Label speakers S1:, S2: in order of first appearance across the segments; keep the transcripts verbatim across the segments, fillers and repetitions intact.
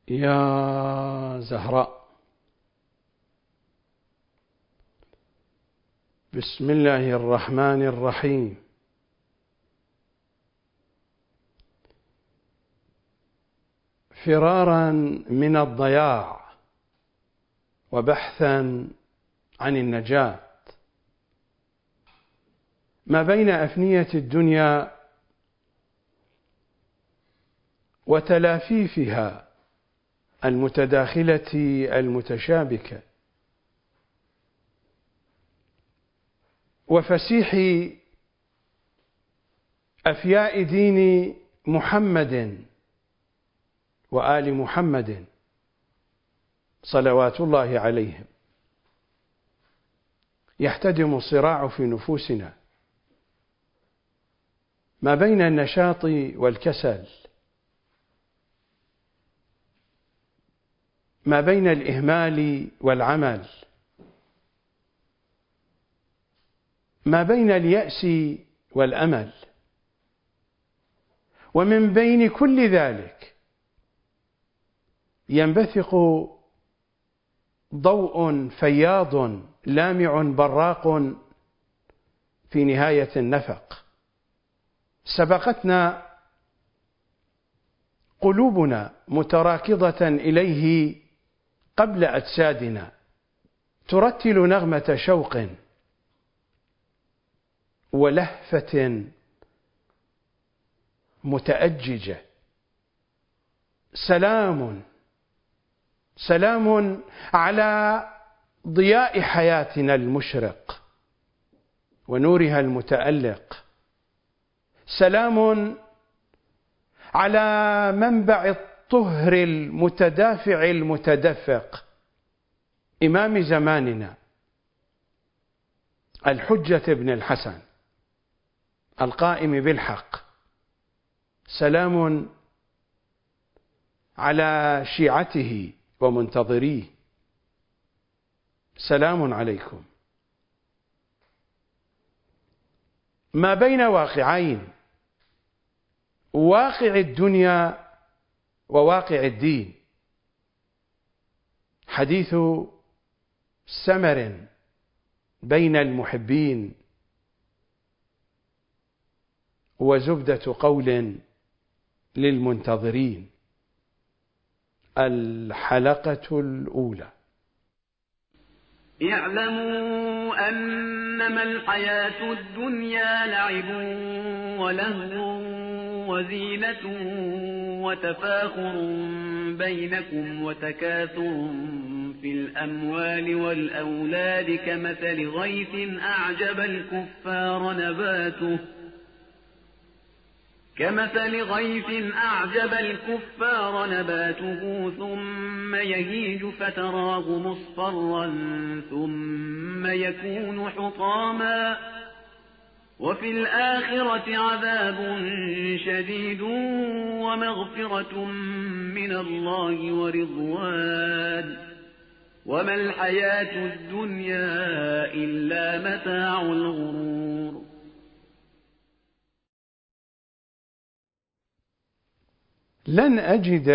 S1: يا زهراء. بسم الله الرحمن الرحيم. فرارا من الضياع وبحثا عن النجاة ما بين أفنية الدنيا وتلافيفها المتداخلة المتشابكة وفسيح أفياء دين محمد وآل محمد صلوات الله عليهم، يحتدم الصراع في نفوسنا ما بين النشاط والكسل، ما بين الإهمال والعمل، ما بين اليأس والأمل، ومن بين كل ذلك ينبثق ضوء فياض لامع براق في نهاية النفق. سبقتنا قلوبنا متراكضة إليه قبل أجسادنا، ترتل نغمة شوق ولهفة متأججة. سلام سلام على ضياء حياتنا المشرق ونورها المتألق. سلام على منبع الطهر المتدافع المتدفق، إمام زماننا الحجة بن الحسن القائم بالحق. سلام على شيعته ومنتظريه. سلام عليكم. ما بين واقعين، واقع الدنيا وواقع الدين، حديث سمر بين المحبين وزبدة قول للمنتظرين. الحلقة الأولى.
S2: اعلموا أنما الحياة الدنيا لعب ولهو وزينة وتفاخر بينكم وتكاثر في الأموال والأولاد كمثل غيث أعجب الكفار نباته كمثل غيث أعجب الكفار نباته ثم يهيج فتراه مصفرا ثم يكون حطاما وفي الآخرة عذاب شديد ومغفرة من الله ورضوان وما الحياة الدنيا إلا متاع الغرور.
S1: لن أجد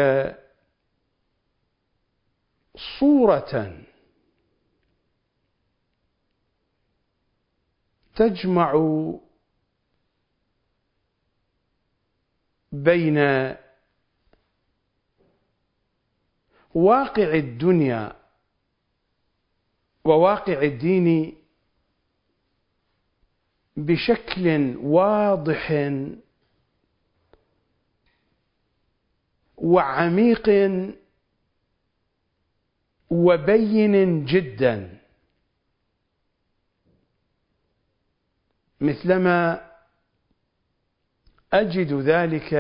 S1: صورة تجمع بين واقع الدنيا وواقع الدين بشكل واضح وعميق وبين جدا مثلما أجد ذلك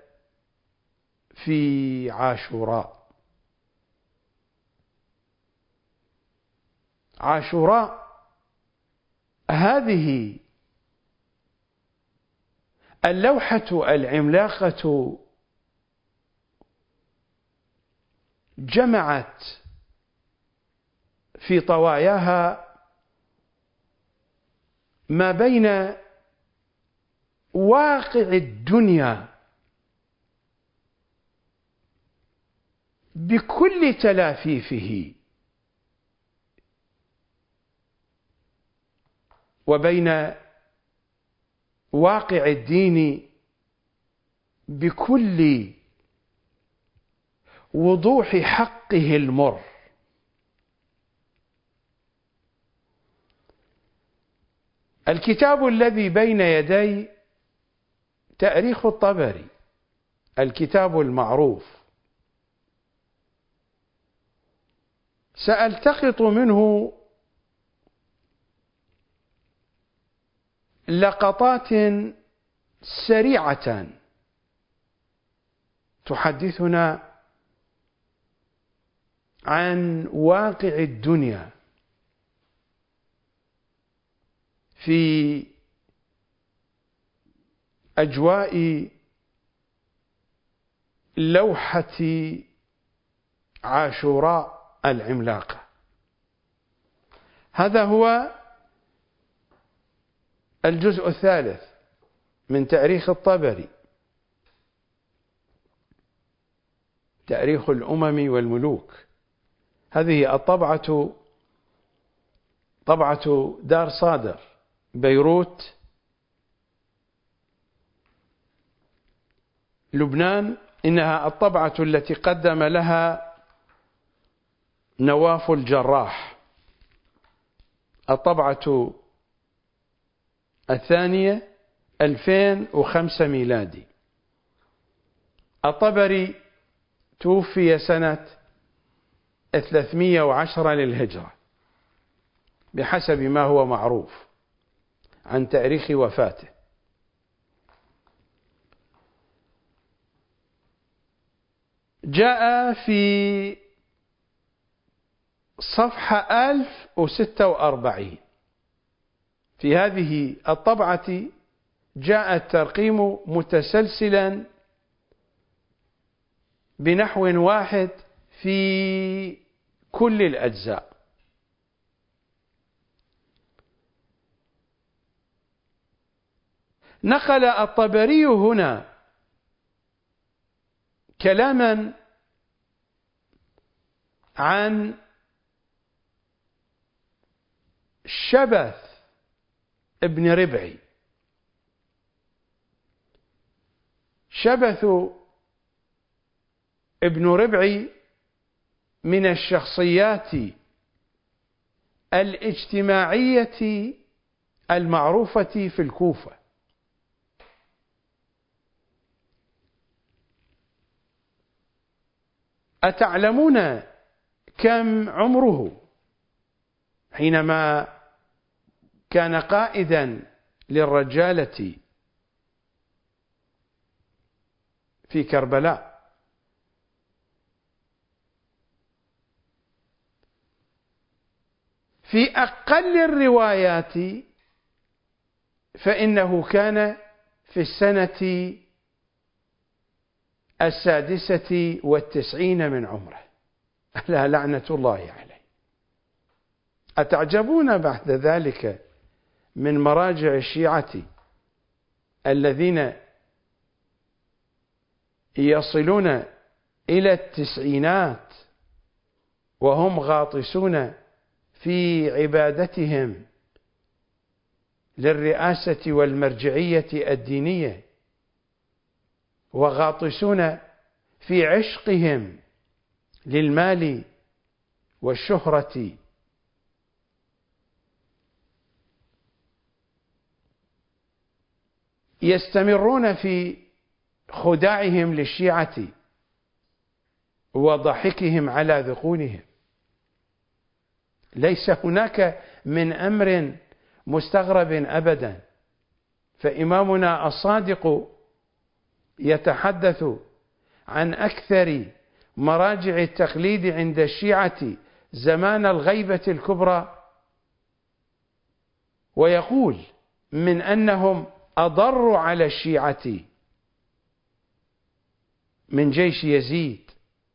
S1: في عاشوراء. عاشوراء هذه اللوحة العملاقة جمعت في طواياها ما بين واقع الدنيا بكل تلافيفه، وبين واقع الدين بكل وضوح حقه المر. الكتاب الذي بين يدي تاريخ الطبري، الكتاب المعروف، سألتقط منه لقطات سريعة تحدثنا عن واقع الدنيا في أجواء لوحة عاشوراء العملاقة. هذا هو الجزء الثالث من تاريخ الطبري، تاريخ الأمم والملوك. هذه الطبعة طبعة دار صادر، بيروت، لبنان. إنها الطبعة التي قدم لها نواف الجراح. الطبعة الثانية ألفين وخمسة ميلادي. الطبري توفي سنة ثلاثمئة وعشرة للهجرة بحسب ما هو معروف عن تاريخ وفاته. جاء في صفحة ألف وستة وأربعين في هذه الطبعة جاء الترقيم متسلسلا بنحو واحد في كل الأجزاء. نقل الطبري هنا كلاما عن شبث ابن ربعي. شبث ابن ربعي من الشخصيات الاجتماعية المعروفة في الكوفة. أتعلمون كم عمره حينما كان قائدا للرجالة في كربلاء؟ في أقل الروايات فإنه كان في السنة السادسة والتسعين من عمره، ألا لعنة الله عليه. أتعجبون بعد ذلك من مراجع الشيعة الذين يصلون إلى التسعينات وهم غاطسون في عبادتهم للرئاسة والمرجعية الدينية، وغاطسون في عشقهم للمال والشهرة. يستمرون في خداعهم للشيعة وضحكهم على ذقونهم. ليس هناك من أمر مستغرب أبدا، فإمامنا الصادق يتحدث عن أكثر مراجع التقليد عند الشيعة زمان الغيبة الكبرى، ويقول من أنهم أضروا على الشيعة من جيش يزيد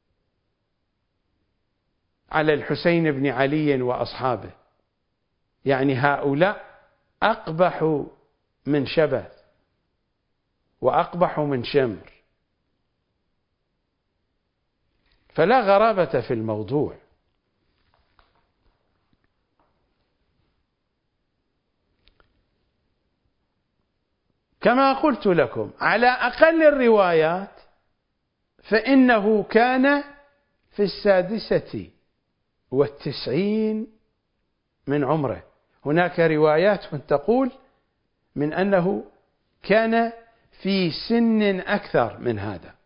S1: على الحسين بن علي وأصحابه. يعني هؤلاء أقبح من شبث وأقبح من شمر. فلا غرابة في الموضوع. كما قلت لكم على أقل الروايات فإنه كان في السادسة والتسعين من عمره. هناك روايات تقول من أنه كان في سن أكثر من هذا.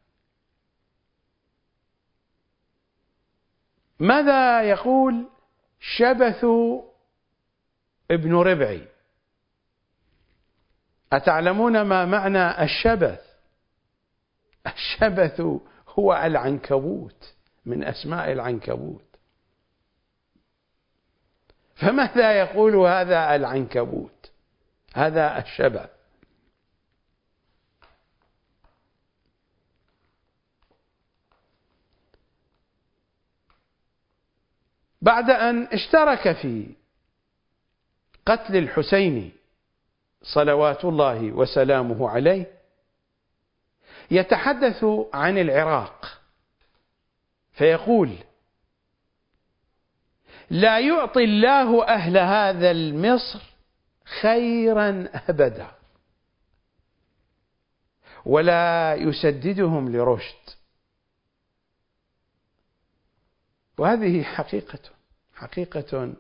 S1: ماذا يقول شبث ابن ربعي؟ أتعلمون ما معنى الشبث؟ الشبث هو العنكبوت، من أسماء العنكبوت. فماذا يقول هذا العنكبوت؟ هذا الشبث. بعد أن اشترك في قتل الحسين صلوات الله وسلامه عليه يتحدث عن العراق فيقول: لا يعطي الله أهل هذا المصر خيرا أبدا ولا يسددهم لرشد. وهذه حقيقة حقيقة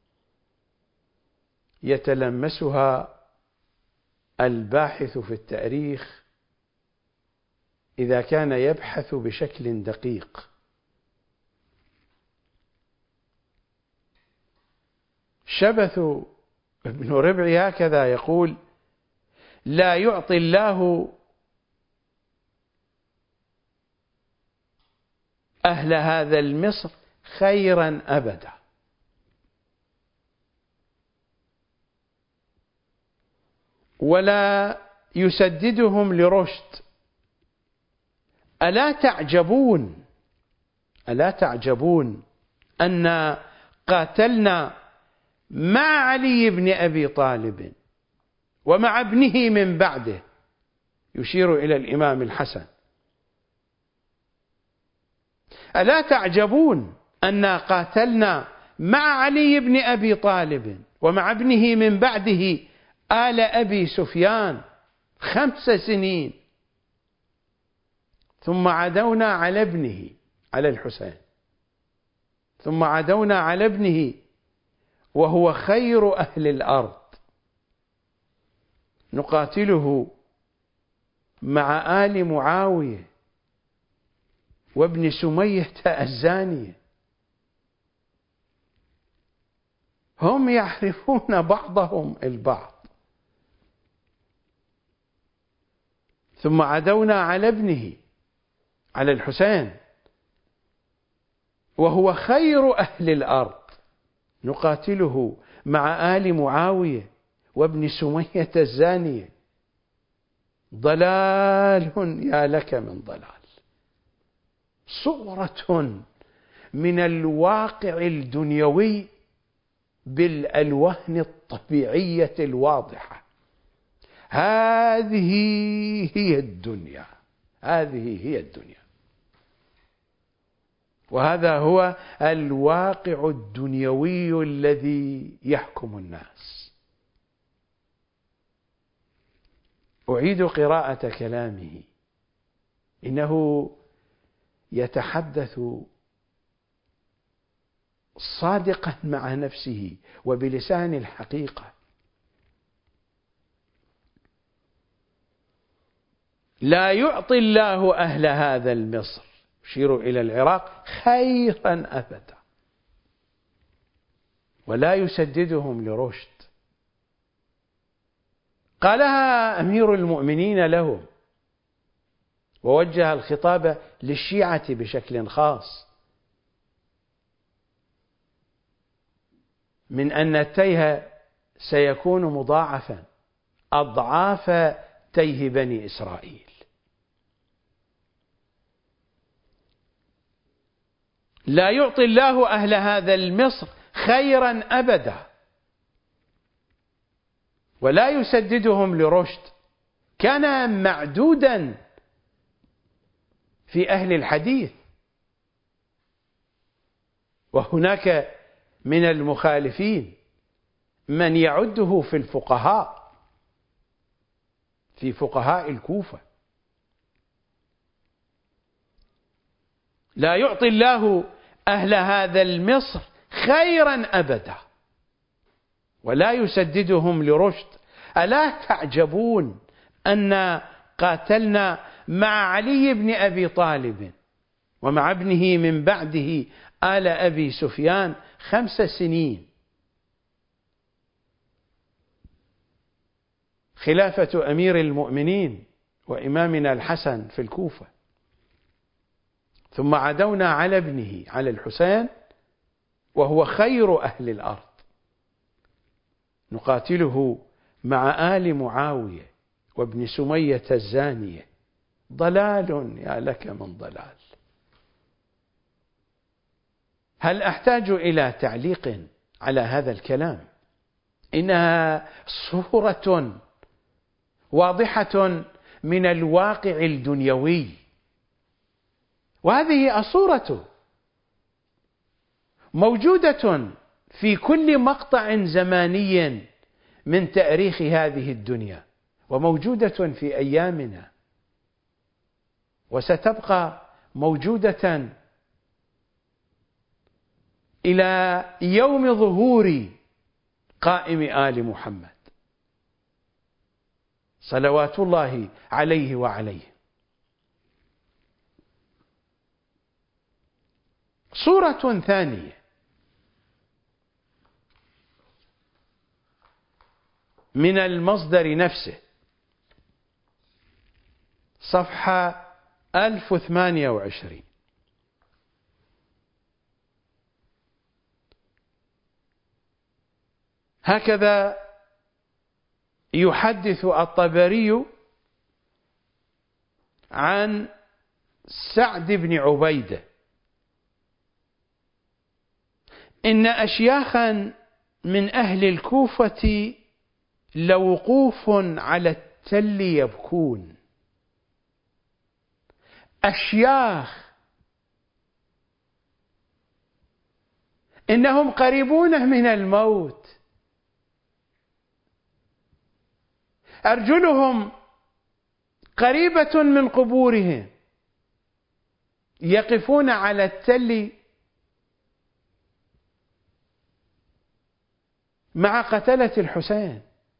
S1: يتلمسها الباحث في التاريخ إذا كان يبحث بشكل دقيق. شبث ابن ربعي هكذا يقول: لا يعطي الله أهل هذا المصر خيرا أبدا ولا يسددهم لرشد. ألا تعجبون ألا تعجبون أن قاتلنا مع علي بن أبي طالب ومع ابنه من بعده، يشير إلى الإمام الحسن. ألا تعجبون أن قاتلنا مع علي بن أبي طالب ومع ابنه من بعده آل أبي سفيان خمس سنين، ثم عدونا على ابنه على الحسين، ثم عدونا على ابنه وهو خير أهل الأرض، نقاتله مع آل معاوية وابن سمية الزانية. هم يعرفون بعضهم البعض. ثم عدونا على ابنه على الحسين وهو خير أهل الأرض، نقاتله مع آل معاوية وابن سمية الزانية. ضلال يا لك من ضلال، صورة من الواقع الدنيوي بالألوان الطبيعية الواضحة. هذه هي الدنيا، هذه هي الدنيا، وهذا هو الواقع الدنيوي الذي يحكم الناس. أعيد قراءة كلامه، إنه يتحدث صادقا مع نفسه وبلسان الحقيقة. لا يعطي الله أهل هذا المصر، يشير إلى العراق، خيرا أبدا ولا يسددهم لرشد. قالها أمير المؤمنين لهم، ووجه الخطاب للشيعة بشكل خاص، من أن التيه سيكون مضاعفا أضعاف تيه بني إسرائيل. لا يعطي الله أهل هذا المصر خيرا أبدا ولا يسددهم لرشد. كان معدودا في أهل الحديث، وهناك من المخالفين من يعده في الفقهاء، في فقهاء الكوفة. لا يعطي الله أهل هذا المصر خيرا أبدا ولا يسددهم لرشد. ألا تعجبون أن قاتلنا مع علي بن أبي طالب ومع ابنه من بعده آل أبي سفيان خمس سنين، خلافة أمير المؤمنين وإمامنا الحسن في الكوفة، ثم عدونا على ابنه على الحسين وهو خير أهل الأرض نقاتله مع آل معاوية وابن سمية الزانية. ضلال يا لك من ضلال. هل أحتاج إلى تعليق على هذا الكلام؟ إنها صورة واضحة من الواقع الدنيوي، وهذه الصورة موجودة في كل مقطع زماني من تاريخ هذه الدنيا، وموجودة في أيامنا، وستبقى موجودة إلى يوم ظهور قائم آل محمد صلوات الله عليه وعليه. صورة ثانية من المصدر نفسه، صفحة ألف وثمانية وعشرين. هكذا يحدث الطبري عن سعد بن عبيدة: إن أشياخا من أهل الكوفة لوقوف على التل يبكون. أشياخ إنهم قريبون من الموت، أرجلهم قريبة من قبورهم، يقفون على التل مع قتلة الحسين،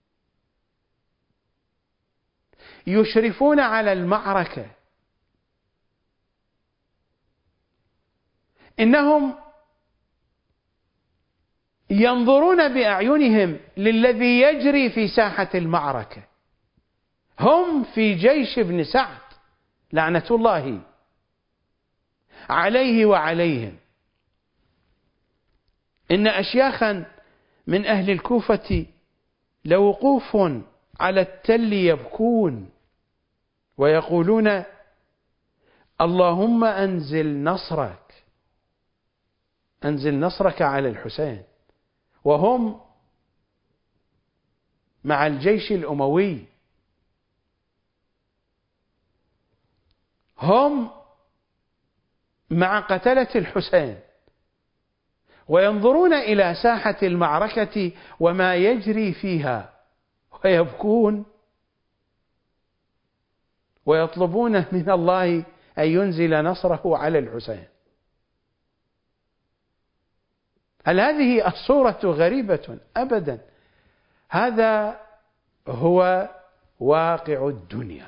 S1: يشرفون على المعركة. إنهم ينظرون بأعينهم للذي يجري في ساحة المعركة. هم في جيش ابن سعد لعنة الله عليه وعليهم. إن أشياخا من أهل الكوفة لوقوف على التل يبكون ويقولون: اللهم أنزل نصرك، أنزل نصرك على الحسين. وهم مع الجيش الأموي، هم مع قتلة الحسين، وينظرون إلى ساحة المعركة وما يجري فيها ويبكون ويطلبون من الله أن ينزل نصره على الحسين. هل هذه الصورة غريبة؟ أبدا، هذا هو واقع الدنيا.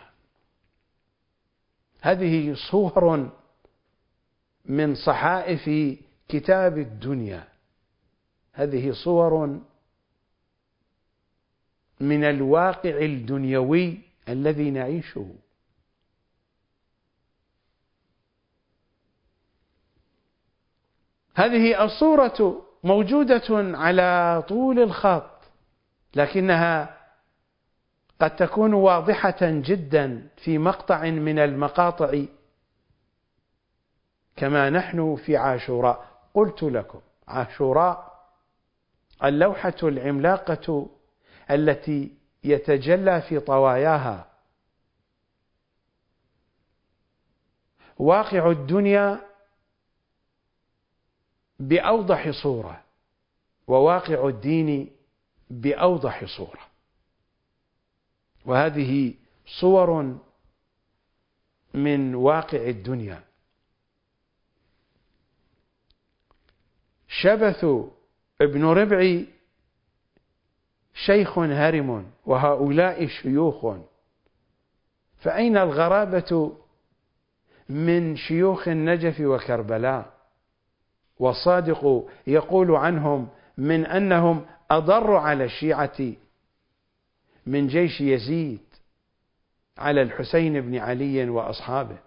S1: هذه صور من صحائف كتاب الدنيا، هذه صور من الواقع الدنيوي الذي نعيشه. هذه الصورة موجودة على طول الخط، لكنها قد تكون واضحة جدا في مقطع من المقاطع، كما نحن في عاشوراء. قلت لكم عاشوراء اللوحة العملاقة التي يتجلى في طواياها واقع الدنيا بأوضح صورة، وواقع الدين بأوضح صورة، وهذه صور من واقع الدنيا. شبث ابن ربعي شيخ هرم وهؤلاء شيوخ، فأين الغرابة من شيوخ النجف وكربلاء؟ والصادق يقول عنهم من أنهم أضر على الشيعة من جيش يزيد على الحسين بن علي وأصحابه.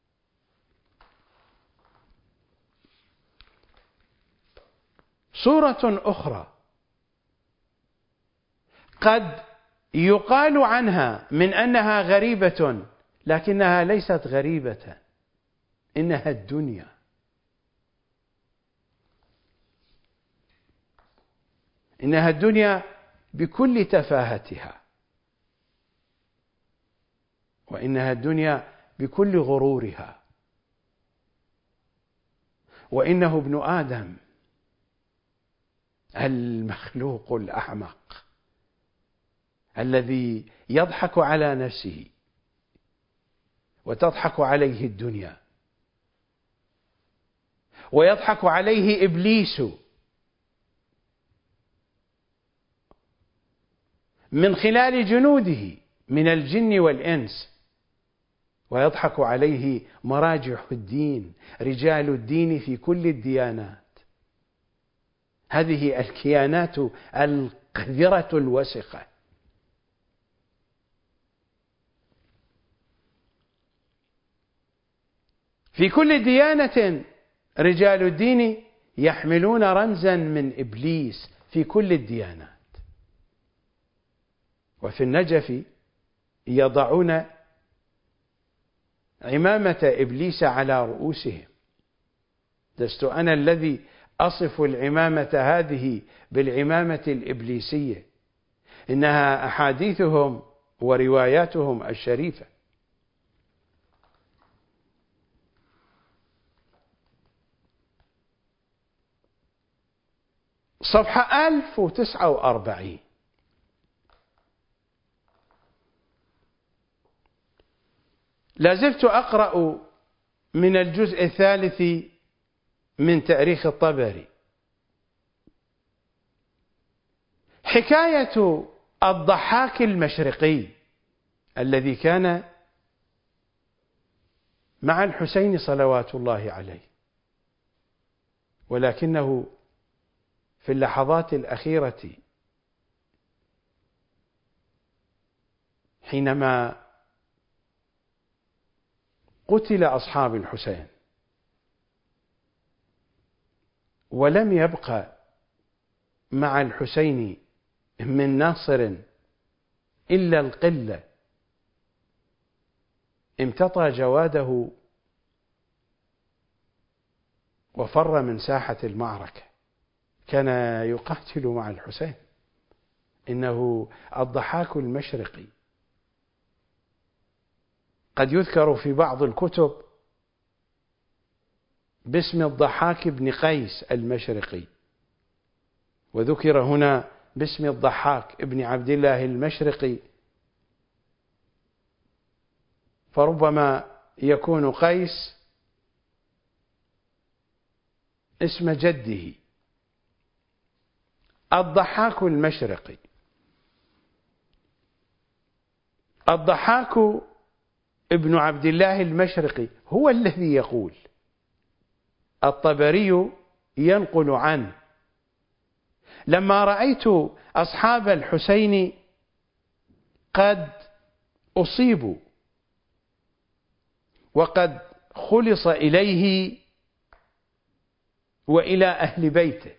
S1: صورة أخرى قد يقال عنها من أنها غريبة، لكنها ليست غريبة، إنها الدنيا. إنها الدنيا بكل تفاهتها، وإنها الدنيا بكل غرورها، وإنه ابن آدم المخلوق الأحمق الذي يضحك على نفسه وتضحك عليه الدنيا، ويضحك عليه إبليس من خلال جنوده من الجن والإنس، ويضحك عليه مراجع الدين، رجال الدين في كل الديانات، هذه الكيانات القذرة الوسخة. في كل ديانة رجال الدين يحملون رمزا من إبليس في كل الديانات، وفي النجف يضعون عمامة إبليس على رؤوسهم. لست أنا الذي أصف العمامة هذه بالعمامة الإبليسية، إنها أحاديثهم ورواياتهم الشريفة. صفحة ألف وتسعة وأربعين. لازلت أقرأ من الجزء الثالث من تاريخ الطبري. حكاية الضحاك المشرقي الذي كان مع الحسين صلوات الله عليه، ولكنه في اللحظات الأخيرة حينما قتل أصحاب الحسين ولم يبق مع الحسين من ناصر إلا القلة، امتطى جواده وفر من ساحة المعركة. كان يقاتل مع الحسين، إنه الضحاك المشرقي. قد يذكر في بعض الكتب باسم الضحاك بن قيس المشرقي، وذكر هنا باسم الضحاك ابن عبد الله المشرقي، فربما يكون قيس اسم جده. الضحاك المشرقي. الضحاك ابن عبد الله المشرقي هو الذي يقول، الطبري ينقل عنه: لما رأيت أصحاب الحسين قد أصيبوا وقد خلص إليه وإلى أهل بيته،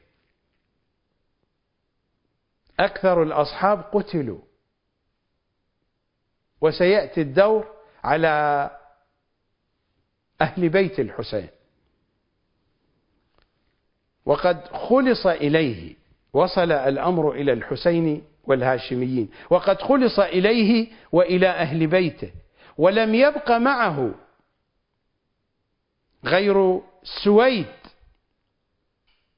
S1: أكثر الأصحاب قتلوا، وسيأتي الدور على أهل بيت الحسين، وقد خلص إليه، وصل الأمر إلى الحسين والهاشميين، وقد خلص إليه وإلى أهل بيته، ولم يبق معه غير سويد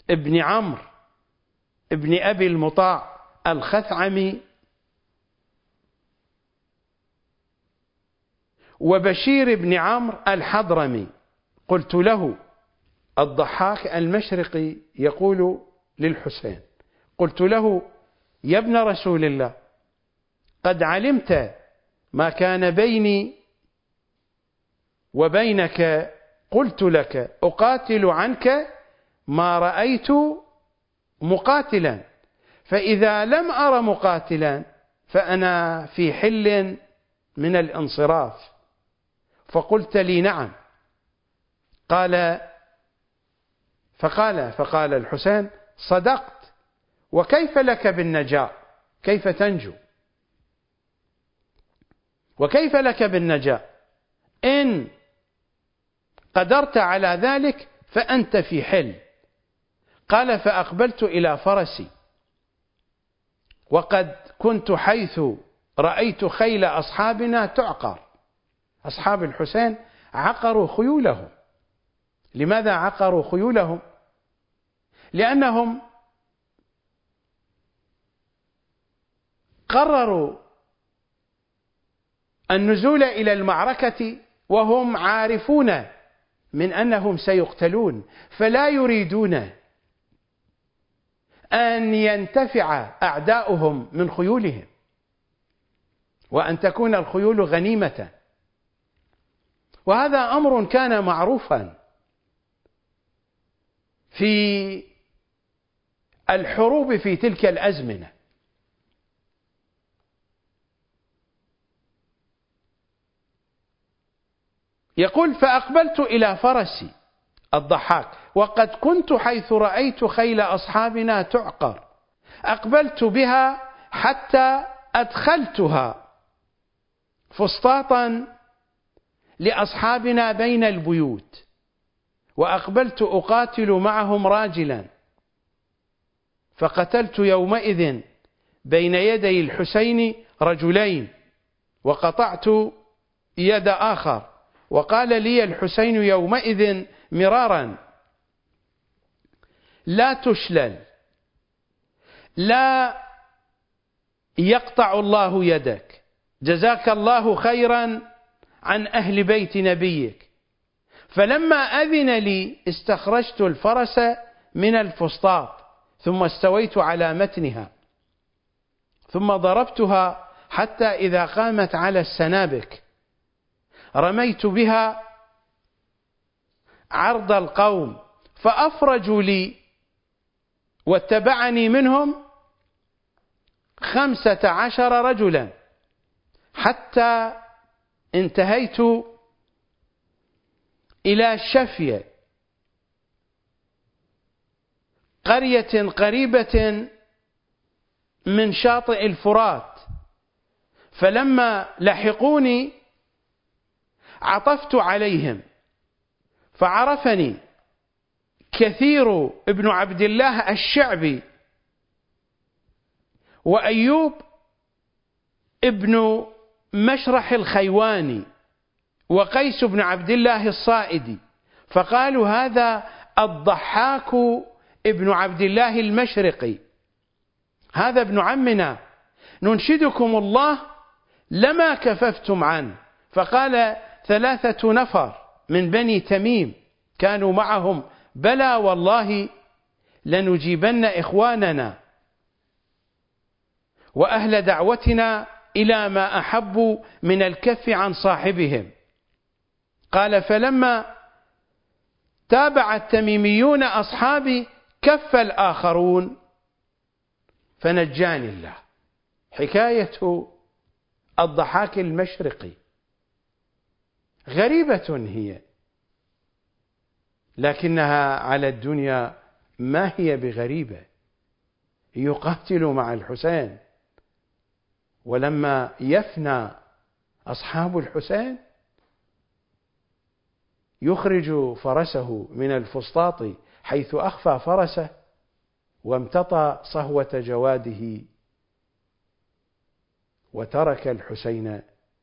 S1: ابن عمرو ابن أبي المطاع الخثعمي، وبشير بن عمرو الحضرمي. قلت له الضحاك المشرقي يقول للحسين، قلت له يا ابن رسول الله، قد علمت ما كان بيني وبينك، قلت لك أقاتل عنك ما رأيت مقاتلا، فإذا لم أر مقاتلا فأنا في حل من الانصراف. فقلت لي نعم. قال فقال فقال الحسين صدقت، وكيف لك بالنجاة؟ كيف تنجو؟ وكيف لك بالنجاة؟ إن قدرت على ذلك فأنت في حل. قال فأقبلت إلى فرسي، وقد كنت حيث رأيت خيل أصحابنا تعقر. أصحاب الحسين عقروا خيولهم. لماذا عقروا خيولهم؟ لأنهم قرروا النزول إلى المعركة وهم عارفون من أنهم سيقتلون، فلا يريدون أن ينتفع أعداؤهم من خيولهم، وأن تكون الخيول غنيمة. وهذا أمر كان معروفا في الحروب في تلك الأزمنة. يقول فأقبلت إلى فرسي الضحاك، وقد كنت حيث رأيت خيل أصحابنا تعقر، أقبلت بها حتى أدخلتها فسطاطا لأصحابنا بين البيوت، وأقبلت أقاتل معهم راجلا، فقتلت يومئذ بين يدي الحسين رجلين، وقطعت يد آخر. وقال لي الحسين يومئذ مرارا لا تشلل، لا يقطع الله يدك، جزاك الله خيرا عن أهل بيت نبيك. فلما أذن لي استخرجت الفرس من الفسطاط، ثم استويت على متنها، ثم ضربتها حتى إذا قامت على السنابك رميت بها عرض القوم، فأفرجوا لي واتبعني منهم خمسة عشر رجلا، حتى انتهيت إلى شفية، قرية قريبة من شاطئ الفرات. فلما لحقوني عطفت عليهم، فعرفني كثير ابن عبد الله الشعبي، وأيوب ابن مشرح الخيواني، وقيس بن عبد الله الصائدي، فقالوا هذا الضحاك ابن عبد الله المشرقي، هذا ابن عمنا، ننشدكم الله لما كففتم عنه. فقال ثلاثة نفر من بني تميم كانوا معهم بلى والله لنجيبن إخواننا وأهل دعوتنا إلى ما أحبوا من الكف عن صاحبهم. قال فلما تابع التميميون أصحابي كف الآخرون فنجاني الله. حكاية الضحاك المشرقي غريبة هي، لكنها على الدنيا ما هي بغريبة. يقاتل مع الحسين، ولما يفنى أصحاب الحسين يخرج فرسه من الفسطاط حيث أخفى فرسه وامتطى صهوة جواده، وترك الحسين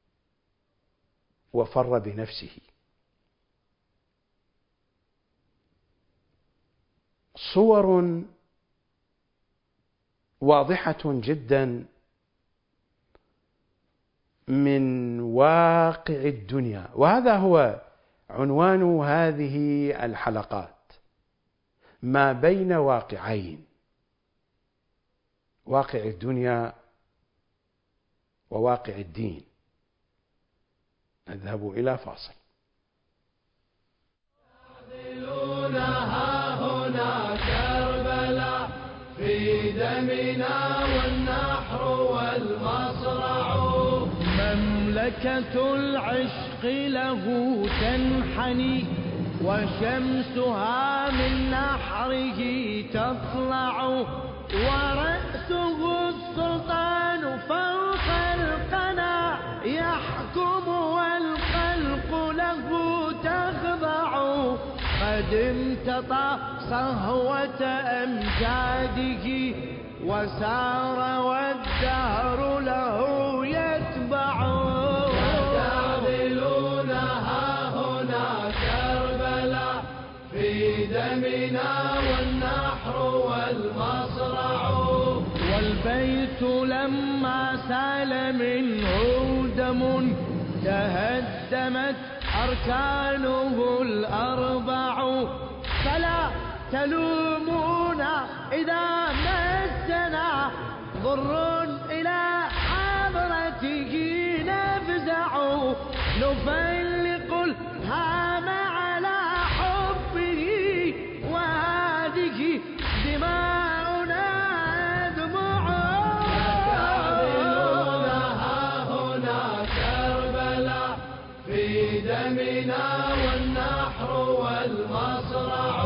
S1: وفر بنفسه. صور واضحة جدا من واقع الدنيا، وهذا هو عنوان هذه الحلقات: ما بين واقعين، واقع الدنيا وواقع الدين. نذهب إلى فاصل.
S3: هنا كربلاء في دمنا والنحر والمصرع، مملكة العشق له تنحني وشمسها من نحره تطلع، ورأسه السلطان فوق القنا يحكم والخلق له تخضع، قد امتطى صهوة أمجاده وسار والدهر له يتبع، تعدلونها هنا كربلاء في دمنا والنحر والمصرع، والبيت لما سال منه دم تهدمت أركانه الأربع، فلا تلومونا إذا مسنا ضر إلى حضرته نفزع، نفلق الهام على حبه وهذه دماؤنا أدمع، تعدلونها هنا كربلاء في دمنا والنحر والمصرع،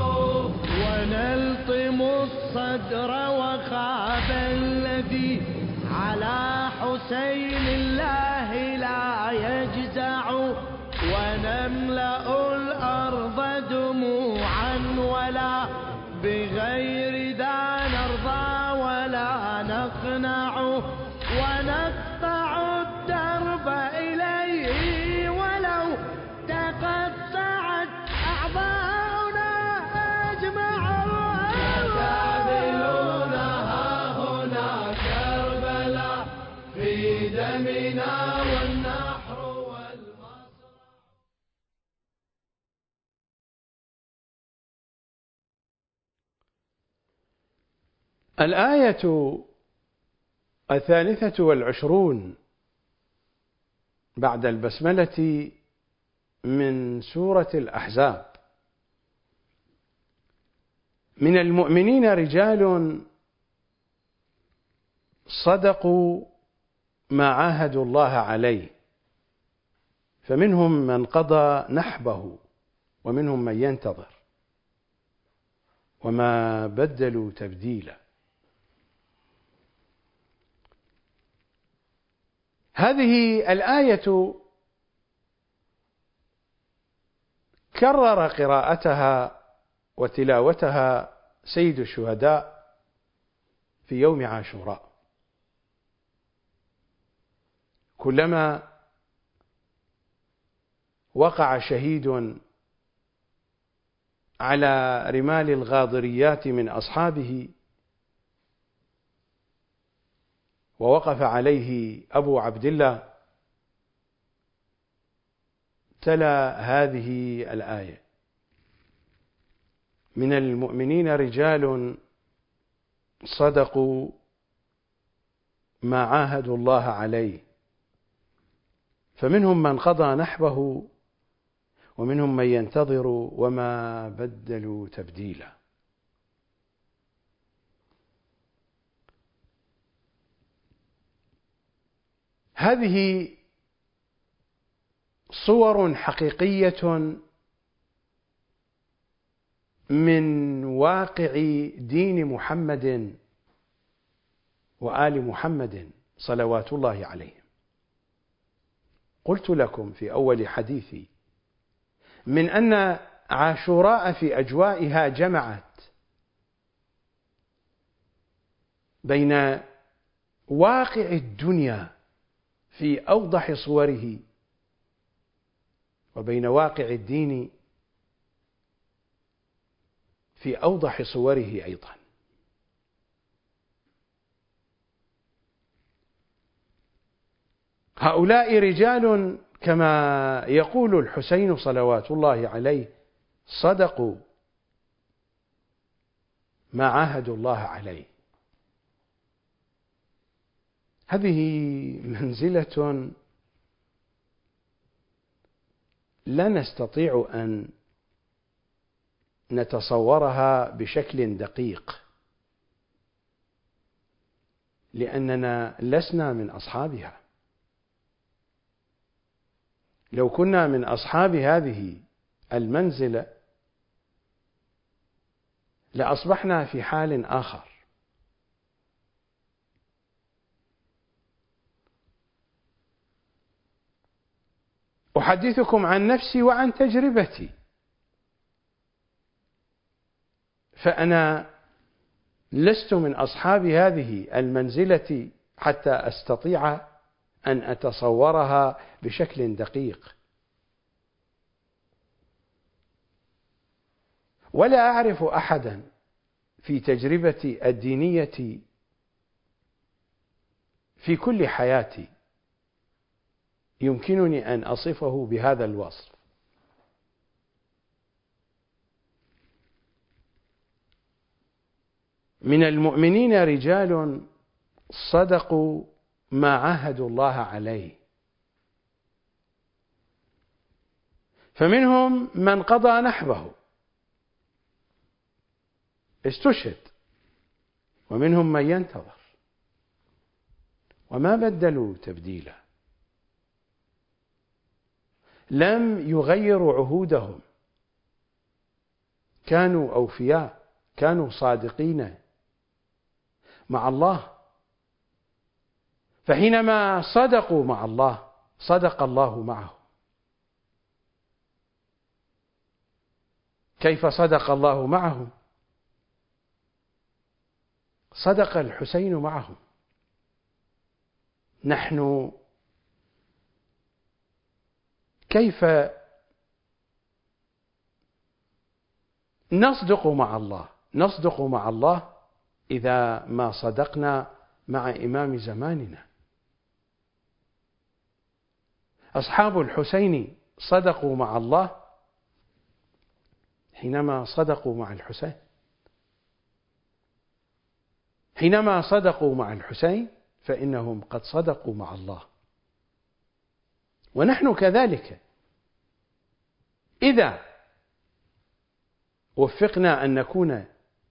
S3: ونلطم الصدر وخاب الذي على حسين الله لا يجزع، ونملأ الأرض دموعا ولا بغير ذا نرضى ولا نقنع، ونقطع الدرب إليه ولو تقطعت أعضاؤنا أجمع، تعدلونها هنا كربلاء في دمنا والنحر والمصرع.
S1: الآية الثالثة والعشرون بعد البسملة من سورة الأحزاب: من المؤمنين رجال صدقوا ما عاهدوا الله عليه، فمنهم من قضى نحبه ومنهم من ينتظر وما بدلوا تبديلا. هذه الآية كرر قراءتها وتلاوتها سيد الشهداء في يوم عاشوراء، كلما وقع شهيد على رمال الغاضريات من أصحابه ووقف عليه أبو عبد الله تلا هذه الآية: من المؤمنين رجال صدقوا ما عاهدوا الله عليه، فمنهم من قضى نحبه ومنهم من ينتظر وما بدلوا تبديلا. هذه صور حقيقية من واقع دين محمد وآل محمد صلوات الله عليهم. قلت لكم في أول حديثي من أن عاشوراء في أجوائها جمعت بين واقع الدنيا في أوضح صوره وبين واقع الدين في أوضح صوره أيضا. هؤلاء رجال كما يقول الحسين صلوات الله عليه صدقوا ما عاهدوا الله عليه. هذه منزلة لا نستطيع أن نتصورها بشكل دقيق، لأننا لسنا من أصحابها. لو كنا من أصحاب هذه المنزلة لأصبحنا في حال آخر. أحدثكم عن نفسي وعن تجربتي، فأنا لست من أصحاب هذه المنزلة حتى أستطيع أن أتصورها بشكل دقيق، ولا أعرف أحدا في تجربتي الدينية في كل حياتي يمكنني أن أصفه بهذا الوصف. من المؤمنين رجال صدقوا ما عاهدوا الله عليه، فمنهم من قضى نحبه استشهد، ومنهم من ينتظر، وما بدلوا تبديلا، لم يغيروا عهودهم، كانوا أوفياء، كانوا صادقين مع الله. فحينما صدقوا مع الله صدق الله معهم. كيف صدق الله معهم؟ صدق الحسين معهم. نحن كيف نصدق مع الله؟ نصدق مع الله إذا ما صدقنا مع إمام زماننا. أصحاب الحسين صدقوا مع الله حينما صدقوا مع الحسين. حينما صدقوا مع الحسين فإنهم قد صدقوا مع الله. ونحن كذلك إذا وفقنا أن نكون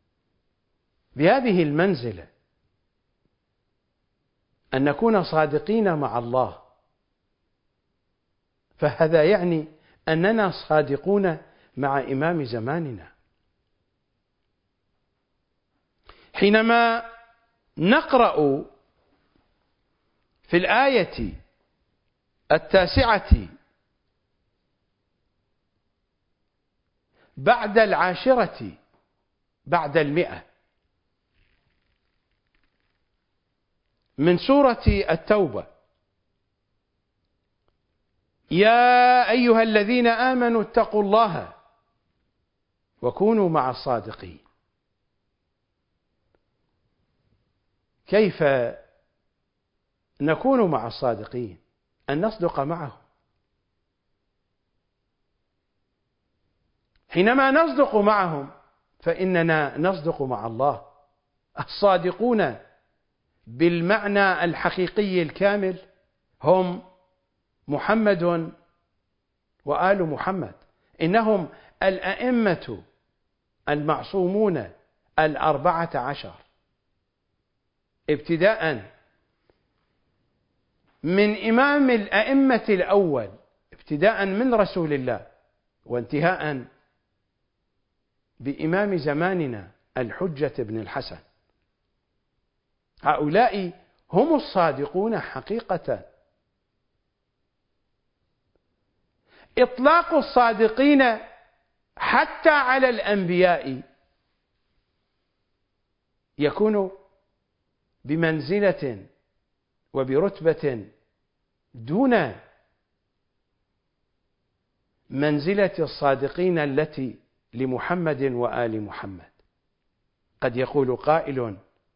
S1: بهذه المنزلة، أن نكون صادقين مع الله، فهذا يعني أننا صادقون مع إمام زماننا. حينما نقرأ في الآية التاسعة بعد العاشرة بعد المئة من سورة التوبة: يا أيها الذين آمنوا اتقوا الله وكونوا مع الصادقين. كيف نكون مع الصادقين؟ أن نصدق معهم. حينما نصدق معهم فإننا نصدق مع الله. الصادقون بالمعنى الحقيقي الكامل هم محمد وآل محمد، إنهم الأئمة المعصومون الأربعة عشر، ابتداء من إمام الأئمة الأول، ابتداء من رسول الله، وانتهاء بإمام زماننا الحجة بن الحسن. هؤلاء هم الصادقون حقيقة. إطلاق الصادقين حتى على الأنبياء يكون بمنزلة وبرتبة دون منزلة الصادقين التي لمحمد وآل محمد. قد يقول قائل: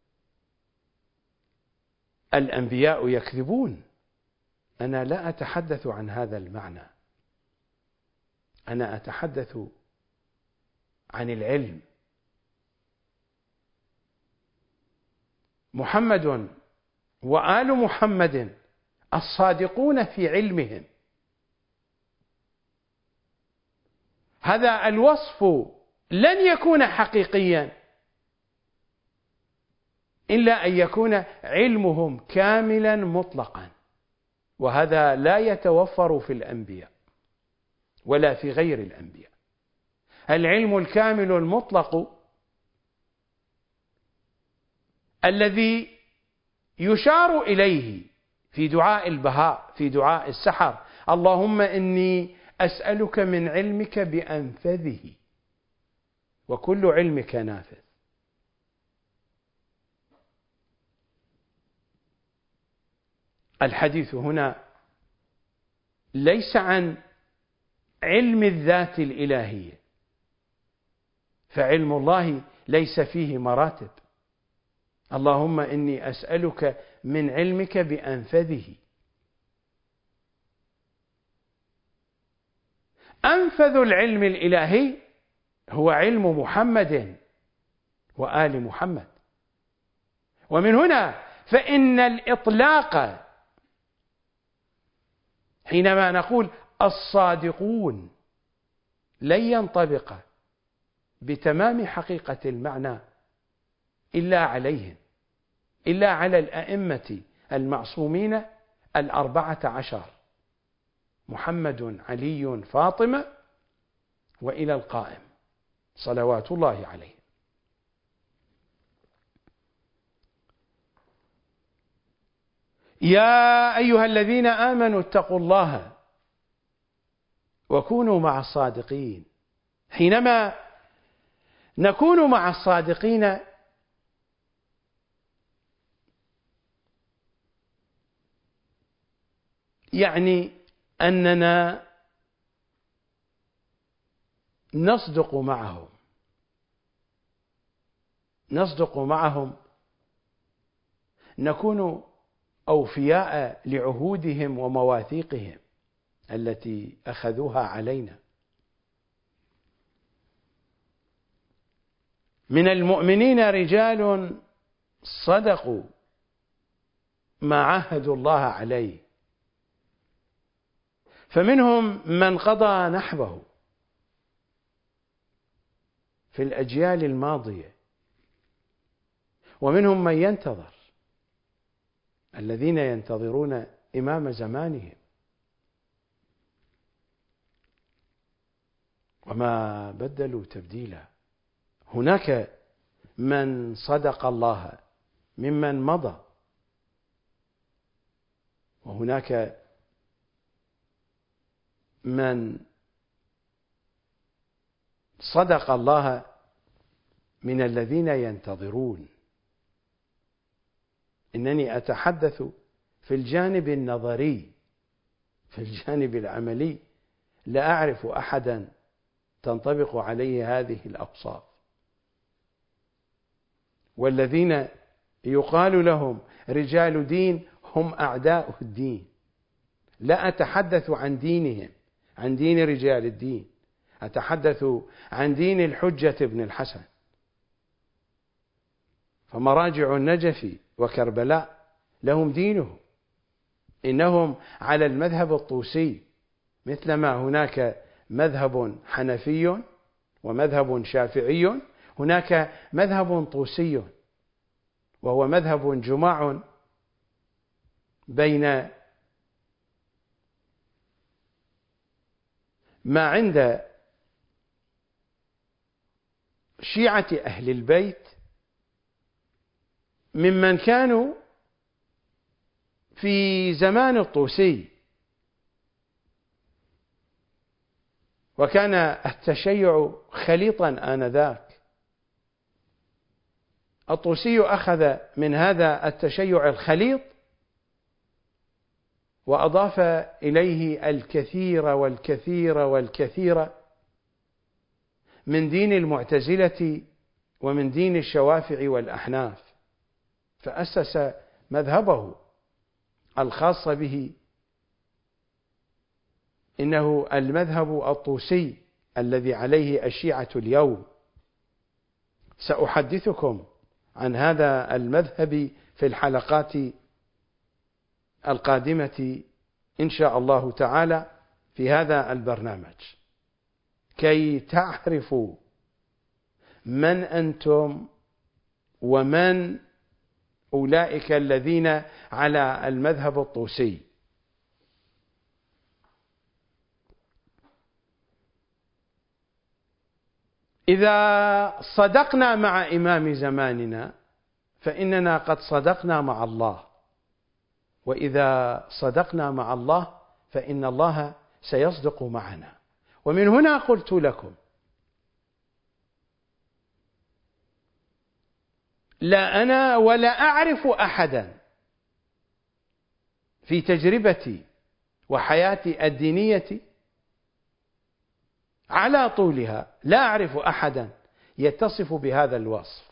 S1: الأنبياء يكذبون. أنا لا أتحدث عن هذا المعنى، أنا أتحدث عن العلم. محمد وآل محمد الصادقون في علمهم، هذا الوصف لن يكون حقيقيا إلا أن يكون علمهم كاملا مطلقا، وهذا لا يتوفر في الأنبياء ولا في غير الأنبياء. العلم الكامل المطلق الذي يشار إليه في دعاء البهاء، في دعاء السحر: اللهم إني أسألك من علمك بأنفذه، وكل علمك نافذ. الحديث هنا ليس عن علم الذات الإلهية، فعلم الله ليس فيه مراتب. اللهم إني أسألك من علمك بأنفذه. أنفذ العلم الإلهي هو علم محمد وآل محمد. ومن هنا فإن الإطلاق حينما نقول الصادقون لن ينطبق بتمام حقيقة المعنى إلا عليهم، إلا على الأئمة المعصومين الأربعة عشر: محمد، علي، فاطمة، وإلى القائم صلوات الله عليه. يا أيها الذين آمنوا اتقوا الله وكونوا مع الصادقين. حينما نكون مع الصادقين يعني أننا نصدق معهم، نصدق معهم، نكون أوفياء لعهودهم ومواثيقهم التي أخذوها علينا. من المؤمنين رجال صدقوا ما عاهدوا الله عليه، فمنهم من قضى نحبه في الأجيال الماضية، ومنهم من ينتظر، الذين ينتظرون إمام زمانهم. وما بدلوا تبديلا. هناك من صدق الله ممن مضى، وهناك من صدق الله من الذين ينتظرون. إنني أتحدث في الجانب النظري، في الجانب العملي لا أعرف أحدا تنطبق عليه هذه الأوصاف. والذين يقال لهم رجال دين هم أعداء الدين. لا أتحدث عن دينهم، عن دين رجال الدين، أتحدث عن دين الحجة بن الحسن. فمراجع النجف وكربلاء لهم دينهم، إنهم على المذهب الطوسي، مثلما هناك مذهب حنفي ومذهب شافعي، هناك مذهب طوسي، وهو مذهب جماع بين ما عند شيعة أهل البيت ممن كانوا في زمان الطوسي، وكان التشيع خليطا آنذاك. الطوسي أخذ من هذا التشيع الخليط وأضاف إليه الكثير والكثير والكثير من دين المعتزلة ومن دين الشوافع والأحناف، فأسس مذهبه الخاص به، إنه المذهب الطوسي الذي عليه الشيعة اليوم. سأحدثكم عن هذا المذهب في الحلقات القادمة إن شاء الله تعالى في هذا البرنامج، كي تعرفوا من أنتم ومن أولئك الذين على المذهب الطوسي. إذا صدقنا مع إمام زماننا فإننا قد صدقنا مع الله، وإذا صدقنا مع الله فإن الله سيصدق معنا. ومن هنا قلت لكم لا أنا ولا أعرف أحدا في تجربتي وحياتي الدينية على طولها، لا أعرف أحدا يتصف بهذا الوصف.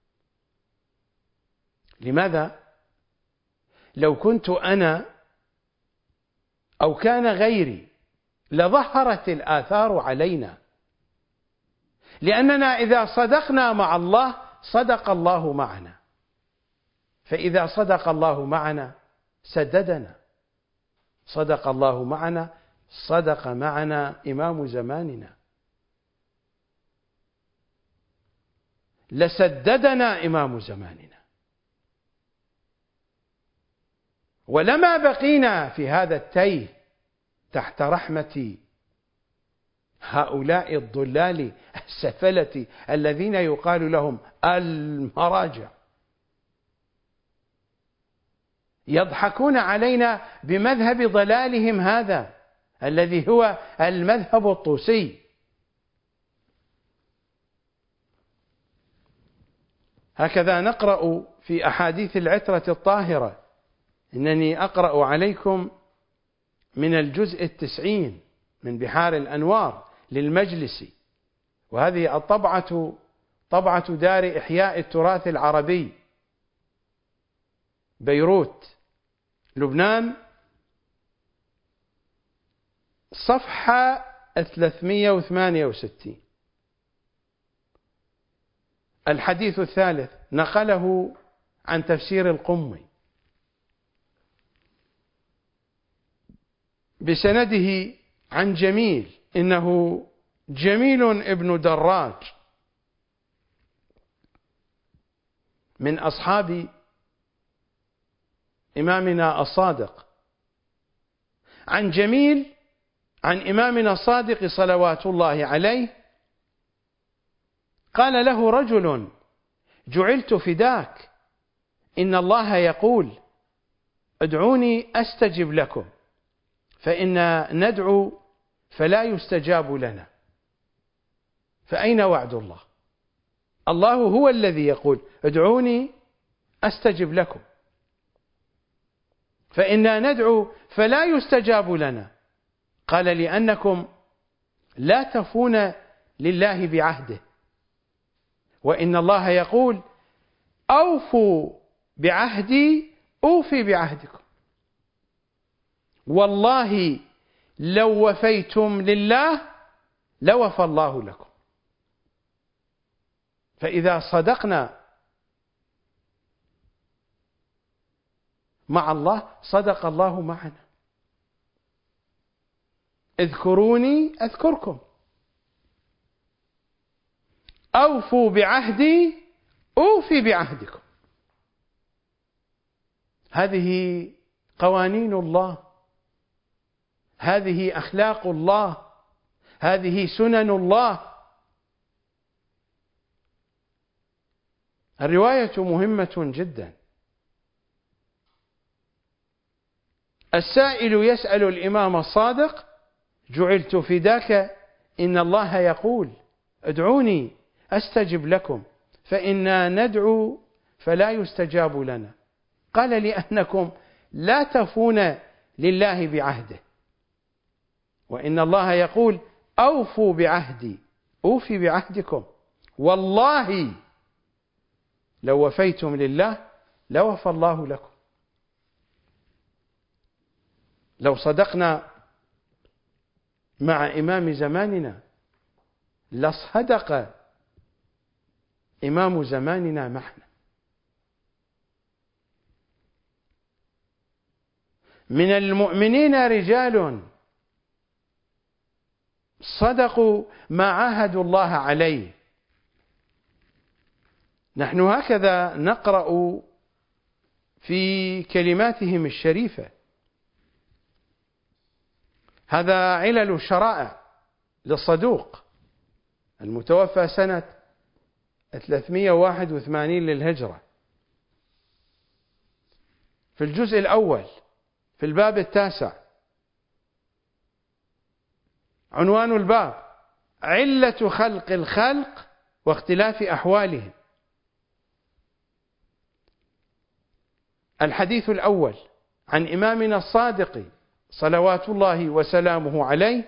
S1: لماذا؟ لو كنت أنا أو كان غيري لظهرت الآثار علينا، لأننا إذا صدقنا مع الله صدق الله معنا، فإذا صدق الله معنا سددنا، صدق الله معنا صدق معنا إمام زماننا، لسددنا إمام زماننا، ولما بقينا في هذا التيه تحت رحمة هؤلاء الضلال السفلة الذين يقال لهم المراجع، يضحكون علينا بمذهب ضلالهم هذا الذي هو المذهب الطوسي. هكذا نقرأ في أحاديث العترة الطاهرة. إنني أقرأ عليكم من الجزء التسعين من بحار الأنوار للمجلس، وهذه الطبعة طبعة دار إحياء التراث العربي بيروت لبنان، صفحة ثلاثمئة وثمانية وستين. الحديث الثالث نقله عن تفسير القمي بسنده عن جميل، إنه جميل ابن دراج من أصحاب إمامنا الصادق، عن جميل عن إمامنا الصادق صلوات الله عليه قال له رجل: جعلت فداك، إن الله يقول: ادعوني أستجب لكم، فإنا ندعو فلا يستجاب لنا، فأين وعد الله؟ الله هو الذي يقول: ادعوني أستجب لكم، فإنا ندعو فلا يستجاب لنا. قال: لأنكم لا تفون لله بعهده، وإن الله يقول: أوفوا بعهدي أوفي بعهدكم، والله لو وفيتم لله لوفى الله لكم. فإذا صدقنا مع الله صدق الله معنا. اذكروني أذكركم، أوفوا بعهدي أوفي بعهدكم. هذه قوانين الله، هذه أخلاق الله، هذه سنن الله. الرواية مهمة جدا. السائل يسأل الإمام الصادق: جعلت فداك، إن الله يقول: ادعوني أستجب لكم، فإنا ندعو فلا يستجاب لنا. قال: لأنكم لا تفون لله بعهده، وإن الله يقول: أوفوا بعهدي أوفي بعهدكم، والله لو وفيتم لله لوفى الله لكم. لو صدقنا مع إمام زماننا لصدق إمام زماننا معنا. من المؤمنين رجال صدقوا ما عاهدوا الله عليه. نحن هكذا نقرأ في كلماتهم الشريفة. هذا علل الشرائع للصدوق المتوفى سنة ثلاثمائة وواحد وثمانين للهجرة، في الجزء الأول في الباب التاسع، عنوان الباب: علة خلق الخلق واختلاف أحوالهم. الحديث الأول عن إمامنا الصادق صلوات الله وسلامه عليه: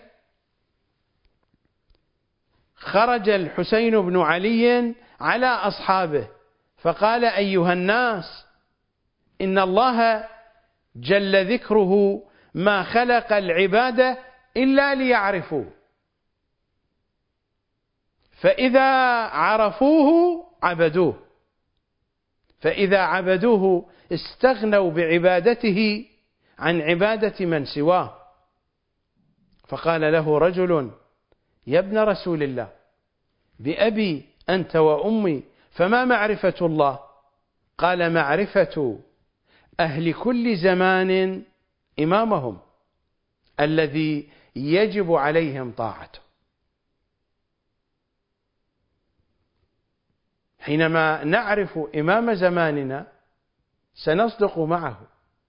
S1: خرج الحسين بن علي على أصحابه فقال: أيها الناس، إن الله جل ذكره ما خلق العباد إلا ليعرفوا، فإذا عرفوه عبدوه، فإذا عبدوه استغنوا بعبادته عن عبادة من سواه. فقال له رجل: يا ابن رسول الله، بأبي أنت وأمي، فما معرفة الله؟ قال: معرفة أهل كل زمان إمامهم الذي يجب عليهم طاعته. حينما نعرف إمام زماننا سنصدق معه،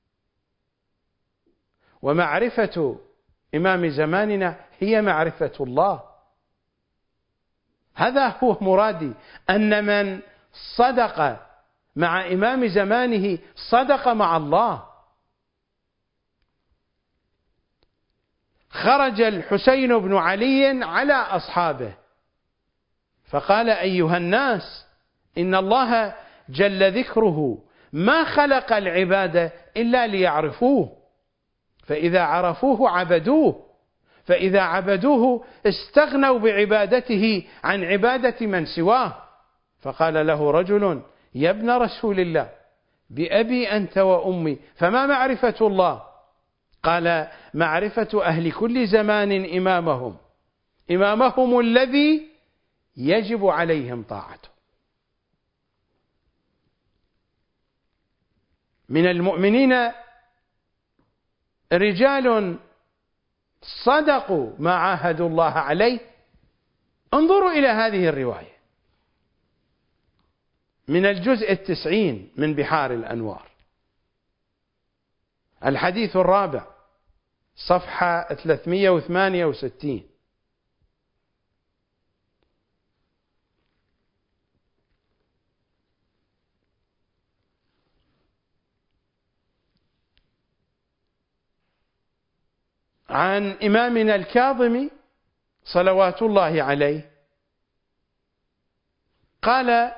S1: ومعرفة إمام زماننا هي معرفة الله. هذا هو مرادي، أن من صدق مع إمام زمانه صدق مع الله. خرج الحسين بن علي على أصحابه فقال: أيها الناس، إن الله جل ذكره ما خلق العباد إلا ليعرفوه، فإذا عرفوه عبدوه، فإذا عبدوه استغنوا بعبادته عن عبادة من سواه. فقال له رجل: يا ابن رسول الله، بأبي أنت وأمي، فما معرفة الله؟ قال: معرفة أهل كل زمان إمامهم إمامهم الذي يجب عليهم طاعته. من المؤمنين رجال صدقوا ما عاهدوا الله عليه. انظروا إلى هذه الرواية من الجزء التسعين من بحار الأنوار، الحديث الرابع، صفحة ثلاثمائة وثمانية وستين. عن إمامنا الكاظم صلوات الله عليه قال: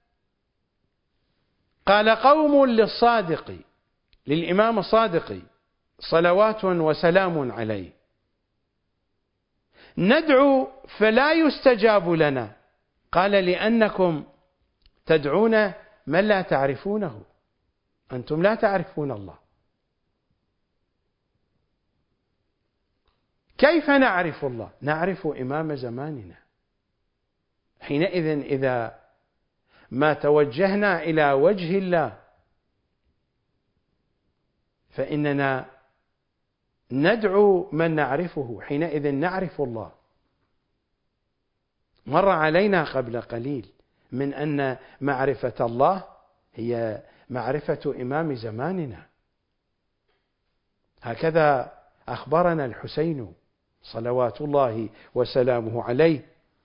S1: قال قوم للصادق، للإمام الصادق صلوات وسلام عليه: ندعو فلا يستجاب لنا. قال: لأنكم تدعون من لا تعرفونه، أنتم لا تعرفون الله. كيف نعرف الله؟ نعرف إمام زماننا. حينئذ إذا ما توجهنا إلى وجه الله فإننا ندعو من نعرفه، حينئذ نعرف الله. مر علينا قبل قليل من أن معرفة الله هي معرفة إمام زماننا. هكذا أخبرنا الحسين صلوات الله وسلامه عليه.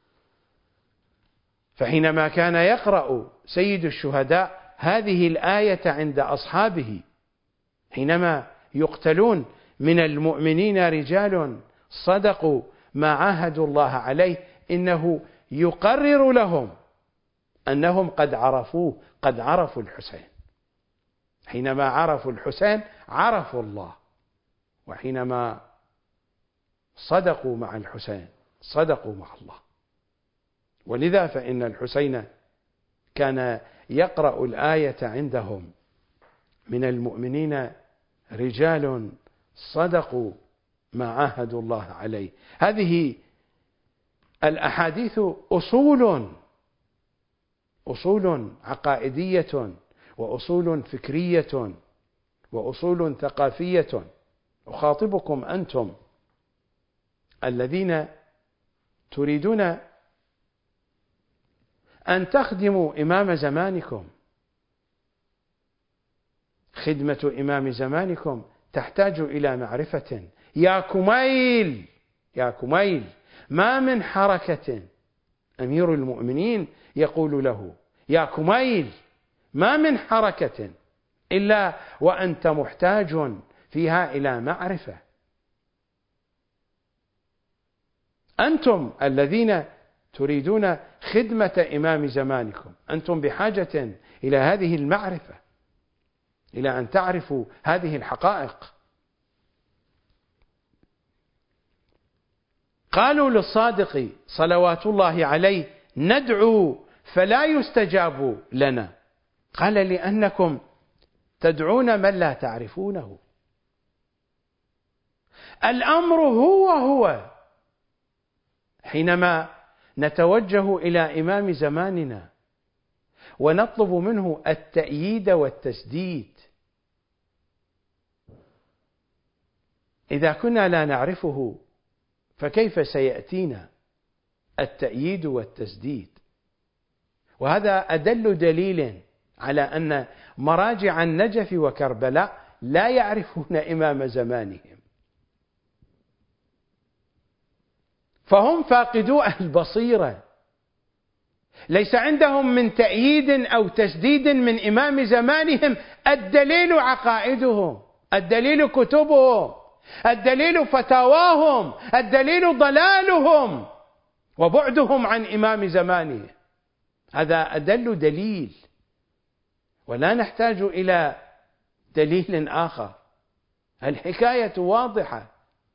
S1: فحينما كان يقرأ سيد الشهداء هذه الآية عند أصحابه حينما يقتلون من المؤمنين رجال صدقوا ما عاهدوا الله عليه، إنه يقرر لهم أنهم قد عرفوه، قد عرفوا الحسين. حينما عرفوا الحسين عرفوا الله، وحينما صدقوا مع الحسين صدقوا مع الله. ولذا فإن الحسين كان يقرأ الآية عندهم: من المؤمنين رجال صدقوا ما عاهدوا الله عليه. هذه الأحاديث أصول أصول عقائدية، وأصول فكرية، وأصول ثقافية. أخاطبكم أنتم الذين تريدون أن تخدموا إمام زمانكم. خدمة إمام زمانكم تحتاج إلى معرفة. يا كميل يا كميل ما من حركة أمير المؤمنين يقول له: يا كميل ما من حركة إلا وأنت محتاج فيها إلى معرفة. أنتم الذين تريدون خدمة إمام زمانكم أنتم بحاجة إلى هذه المعرفة، إلى أن تعرفوا هذه الحقائق. قالوا للصادق صلوات الله عليه: ندعو فلا يستجاب لنا. قال: لأنكم تدعون من لا تعرفونه. الأمر هو هو حينما نتوجه إلى إمام زماننا ونطلب منه التأييد والتسديد. إذا كنا لا نعرفه فكيف سيأتينا التأييد والتسديد؟ وهذا أدل دليل على أن مراجع النجف وكربلاء لا يعرفون إمام زمانهم، فهم فاقدو البصيرة، ليس عندهم من تأييد أو تسديد من إمام زمانهم. الدليل عقائدهم، الدليل كتبهم، الدليل فتاواهم، الدليل ضلالهم وبعدهم عن إمام زمانه. هذا أدل دليل، ولا نحتاج إلى دليل آخر. الحكاية واضحة،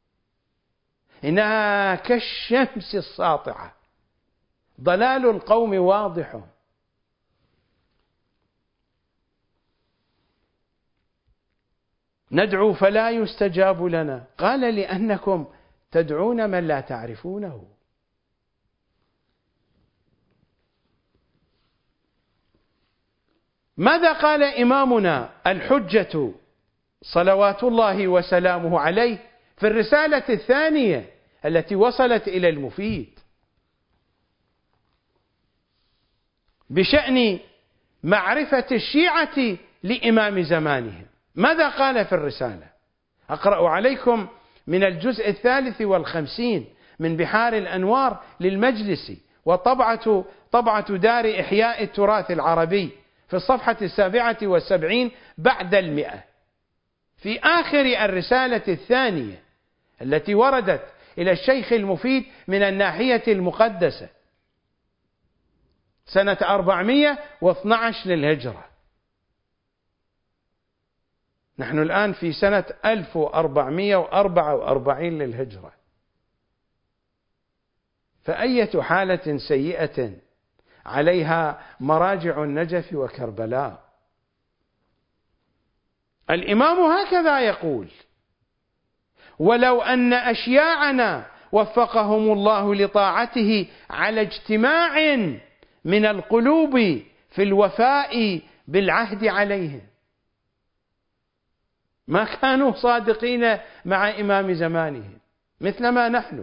S1: إنها كالشمس الساطعة، ضلال القوم واضح. ندعو فلا يستجاب لنا. قال: لأنكم تدعون من لا تعرفونه. ماذا قال إمامنا الحجة صلوات الله وسلامه عليه في الرسالة الثانية التي وصلت إلى المفيد بشأن معرفة الشيعة لإمام زمانهم؟ ماذا قال في الرسالة؟ أقرأ عليكم من الجزء الثالث والخمسين من بحار الأنوار للمجلسي، وطبعة طبعة دار إحياء التراث العربي، في الصفحة السابعة والسبعين بعد المئة، في آخر الرسالة الثانية التي وردت إلى الشيخ المفيد من الناحية المقدسة سنة أربعمائة واثني عشر للهجرة. نحن الآن في سنة ألف وأربعمائة وأربعة وأربعين للهجرة، فأية حالة سيئة عليها مراجع النجف وكربلاء. الإمام هكذا يقول: ولو أن أشياعنا وفقهم الله لطاعته على اجتماع من القلوب في الوفاء بالعهد عليهم، ما كانوا صادقين مع إمام زمانهم مثل ما نحن.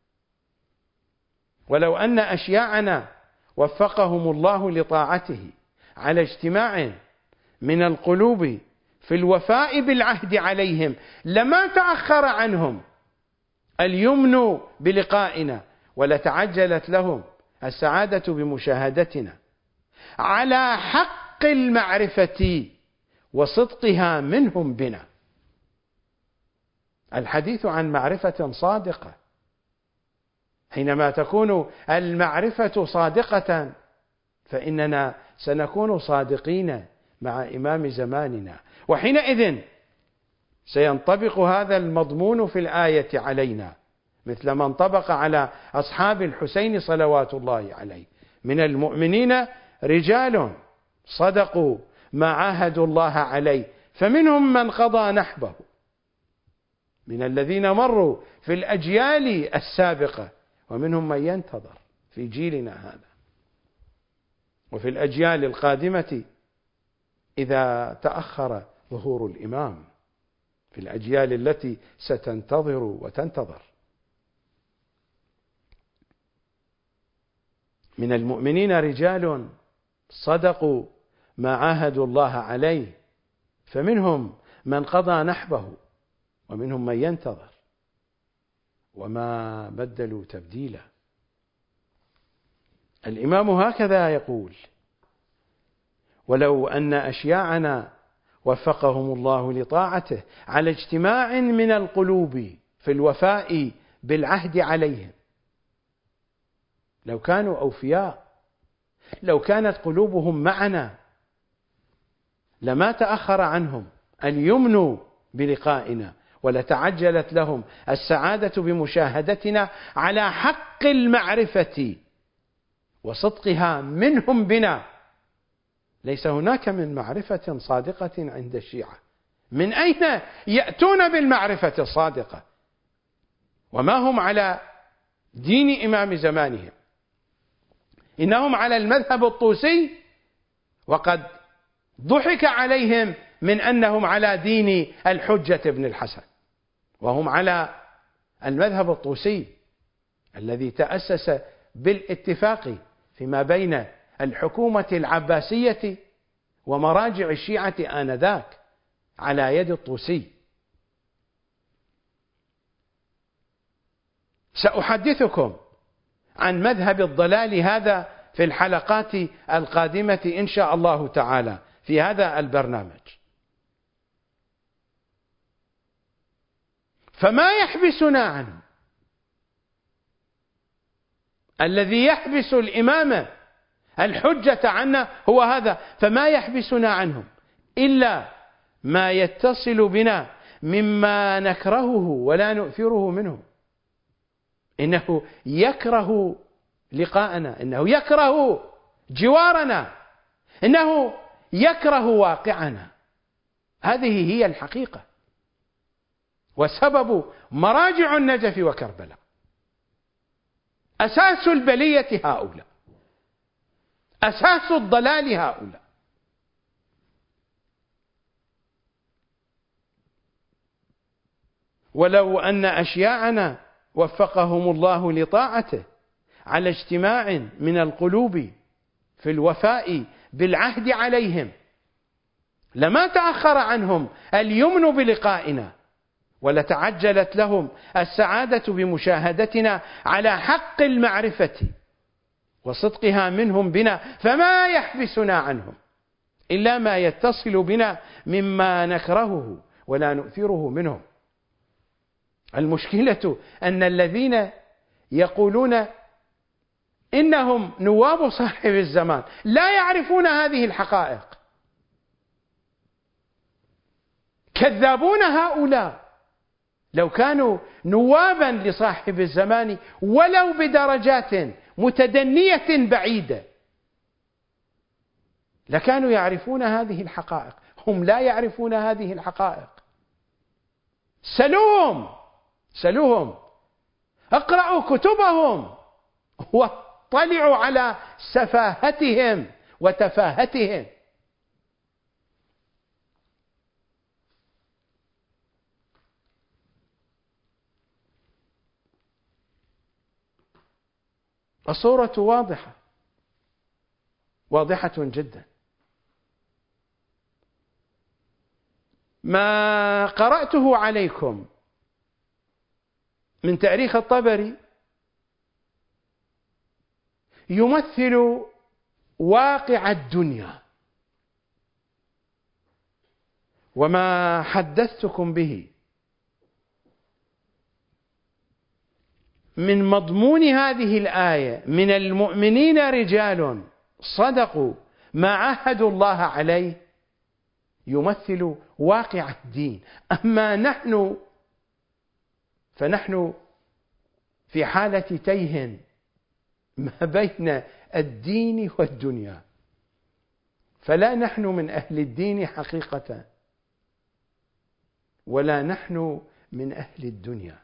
S1: ولو أن أشياعنا وفقهم الله لطاعته على اجتماع من القلوب في الوفاء بالعهد عليهم لما تأخر عنهم اليمن بلقائنا، ولتعجلت لهم السعادة بمشاهدتنا على حق المعرفة وصدقها منهم بنا. الحديث عن معرفة صادقة، حينما تكون المعرفة صادقة فإننا سنكون صادقين مع إمام زماننا، وحينئذ سينطبق هذا المضمون في الآية علينا مثل ما انطبق على أصحاب الحسين صلوات الله عليه: من المؤمنين رجال صدقوا ما عاهدوا الله عليه فمنهم من قضى نحبه، من الذين مروا في الأجيال السابقة، ومنهم من ينتظر في جيلنا هذا وفي الأجيال القادمة إذا تأخر ظهور الإمام، في الأجيال التي ستنتظر وتنتظر. من المؤمنين رجال صدقوا ما عاهدوا الله عليه فمنهم من قضى نحبه ومنهم من ينتظر وما بدلوا تبديلا. الإمام هكذا يقول: ولو أن أشياعنا وفقهم الله لطاعته على اجتماع من القلوب في الوفاء بالعهد عليهم، لو كانوا أوفياء، لو كانت قلوبهم معنا لما تأخر عنهم اليمن بلقائنا ولتعجلت لهم السعادة بمشاهدتنا على حق المعرفة وصدقها منهم بنا. ليس هناك من معرفة صادقة عند الشيعة. من أين يأتون بالمعرفة الصادقة وما هم على دين إمام زمانهم؟ إنهم على المذهب الطوسي، وقد ضحك عليهم من أنهم على دين الحجة بن الحسن، وهم على المذهب الطوسي الذي تأسس بالاتفاق فيما بين الحكومة العباسية ومراجع الشيعة آنذاك على يد الطوسي. سأحدثكم عن مذهب الضلال هذا في الحلقات القادمة إن شاء الله تعالى في هذا البرنامج. فما يحبسنا عنه، الذي يحبس الإمام الحجة عنا هو هذا، فما يحبسنا عنهم إلا ما يتصل بنا مما نكرهه ولا نؤثره منه. إنه يكره لقاءنا، إنه يكره جوارنا، إنه يكره واقعنا. هذه هي الحقيقة وسبب مراجع النجف وكربلاء. أساس البلية هؤلاء، أساس الضلال هؤلاء. ولو أن أشياعنا وفقهم الله لطاعته على اجتماع من القلوب في الوفاء بالعهد عليهم لما تأخر عنهم اليمن بلقائنا ولتعجلت لهم السعادة بمشاهدتنا على حق المعرفة وصدقها منهم بنا. فما يحبسنا عنهم إلا ما يتصل بنا مما نكرهه ولا نؤثره منهم. المشكلة أن الذين يقولون إنهم نواب صاحب الزمان لا يعرفون هذه الحقائق. كذابون هؤلاء. لو كانوا نوابا لصاحب الزمان ولو بدرجات متدنية بعيدة لكانوا يعرفون هذه الحقائق. هم لا يعرفون هذه الحقائق. سلوهم سلوهم اقرأوا كتبهم واطلعوا على سفاهتهم وتفاهتهم. الصورة واضحة واضحة جدا. ما قرأته عليكم من تاريخ الطبري يمثل واقع الدنيا، وما حدثتكم به من مضمون هذه الآية: من المؤمنين رجال صدقوا ما عاهدوا الله عليه، يمثل واقع الدين. أما نحن فنحن في حالة تيه ما بين الدين والدنيا، فلا نحن من أهل الدين حقيقة ولا نحن من أهل الدنيا.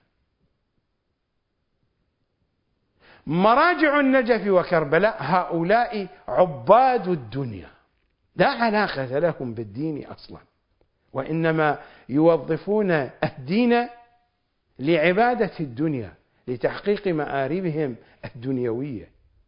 S1: مراجع النجف وكربلاء هؤلاء عباد الدنيا، لا علاقة لهم بالدين أصلا، وإنما يوظفون الدين لعبادة الدنيا، لتحقيق مآربهم الدنيوية.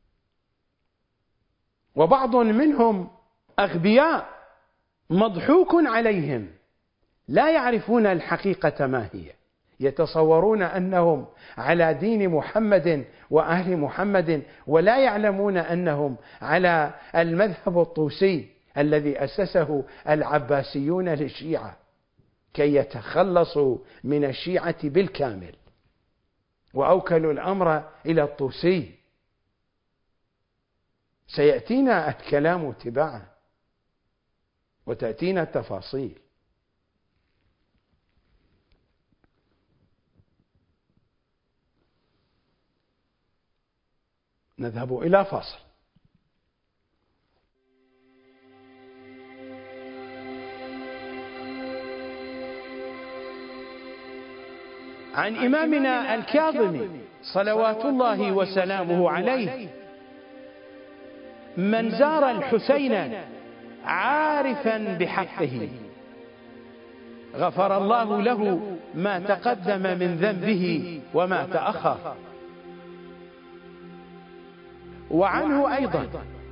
S1: وبعض منهم أغبياء مضحوك عليهم، لا يعرفون الحقيقة ما هي، يتصورون أنهم على دين محمد وأهل محمد، ولا يعلمون أنهم على المذهب الطوسي الذي أسسه العباسيون للشيعة كي يتخلصوا من الشيعة بالكامل، وأوكلوا الأمر إلى الطوسي. سيأتينا الكلام تباعا وتأتينا التفاصيل. نذهب إلى فاصل. عن إمامنا الكاظم صلوات الله وسلامه عليه: من زار الحسين عارفا بحقه غفر الله له ما تقدم من ذنبه وما تأخر. وعنه أيضا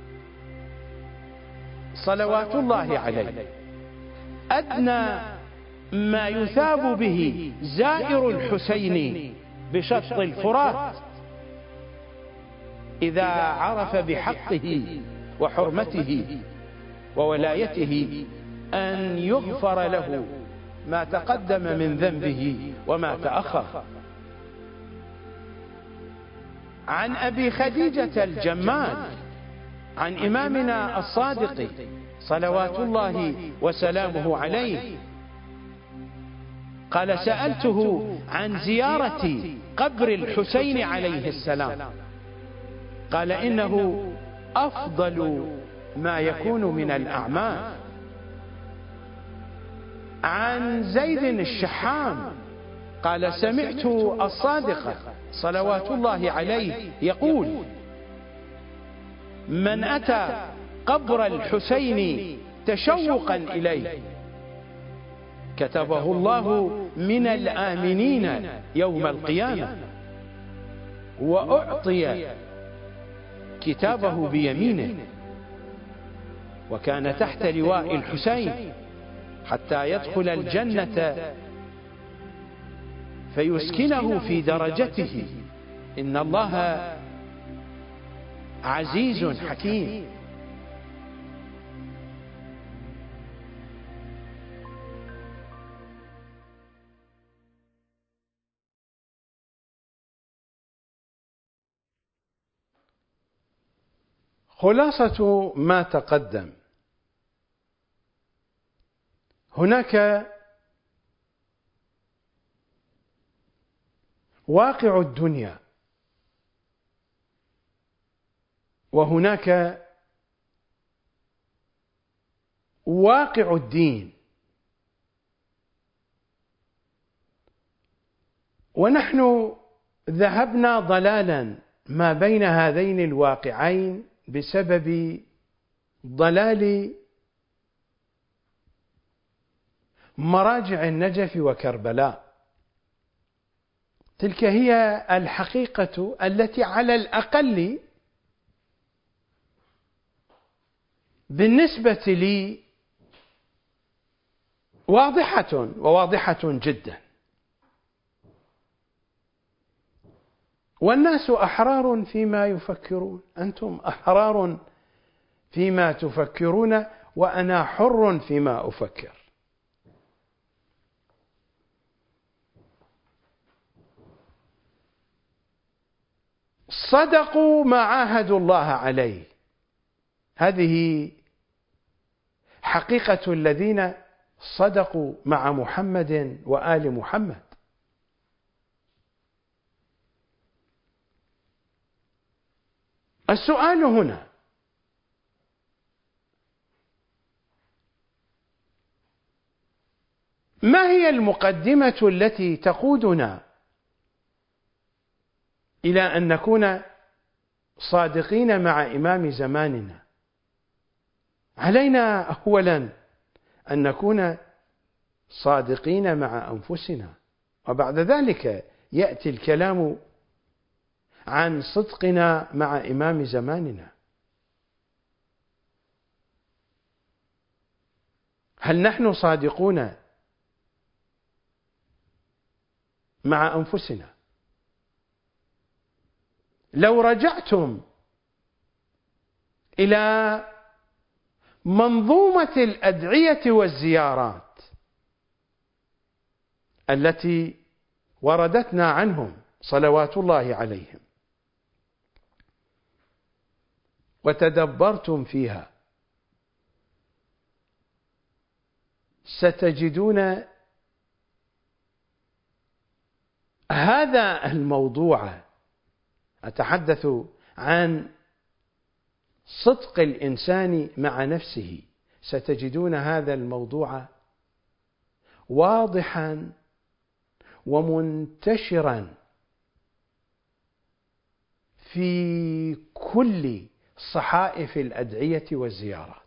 S1: صلوات الله عليه: أدنى ما يثاب به زائر الحسين بشط الفرات إذا عرف بحقه وحرمته وولايته أن يغفر له ما تقدم من ذنبه وما تأخر. عن أبي خديجة الجمال عن إمامنا الصادق صلوات الله وسلامه عليه قال: سألته عن زيارة قبر الحسين عليه السلام، قال: إنه أفضل ما يكون من الأعمال. عن زيد الشحام قال: سمعت الصادق صلوات الله عليه يقول: من أتى قبر الحسين تشوقا إليه كتبه الله من الآمنين يوم القيامة، وأعطي كتابه بيمينه، وكان تحت لواء الحسين حتى يدخل الجنة فيسكنه في درجته، إن الله عزيز حكيم. خلاصة ما تقدم: هناك واقع الدنيا، وهناك واقع الدين، ونحن ذهبنا ضلالا ما بين هذين الواقعين بسبب ضلال مراجع النجف وكربلاء. تلك هي الحقيقة التي على الأقل بالنسبة لي واضحة وواضحة جدا. والناس أحرار فيما يفكرون، أنتم أحرار فيما تفكرون وأنا حر فيما أفكر. صدقوا ما عاهدوا الله عليه. هذه حقيقة الذين صدقوا مع محمد وآل محمد. السؤال هنا: ما هي المقدمة التي تقودنا إلى أن نكون صادقين مع إمام زماننا؟ علينا أولا أن نكون صادقين مع أنفسنا، وبعد ذلك يأتي الكلام عن صدقنا مع إمام زماننا. هل نحن صادقون مع أنفسنا؟ لو رجعتم إلى منظومة الأدعية والزيارات التي وردتنا عنهم صلوات الله عليهم وتدبرتم فيها، ستجدون هذا الموضوع، أتحدث عن صدق الإنسان مع نفسه، ستجدون هذا الموضوع واضحا ومنتشرا في كل صحائف الأدعية والزيارات.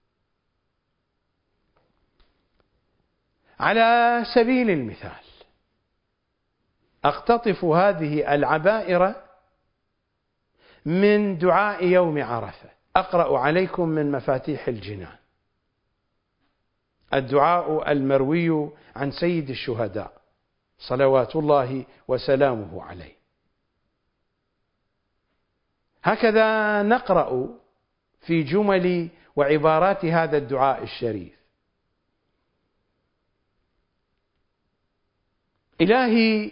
S1: على سبيل المثال أقتطف هذه العبائر من دعاء يوم عرفة، أقرأ عليكم من مفاتيح الجنان، الدعاء المروي عن سيد الشهداء صلوات الله وسلامه عليه. هكذا نقرأ في جمل وعبارات هذا الدعاء الشريف: إلهي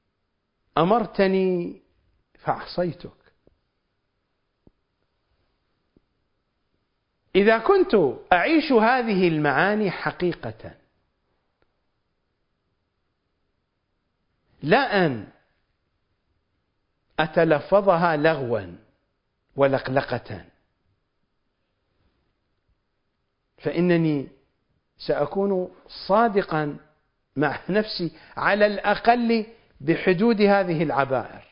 S1: أمرتني فعصيتك. إذا كنت أعيش هذه المعاني حقيقة، لا أن أتلفظها لغوا ولقلقة، فإنني سأكون صادقا مع نفسي على الأقل بحدود هذه العبائر،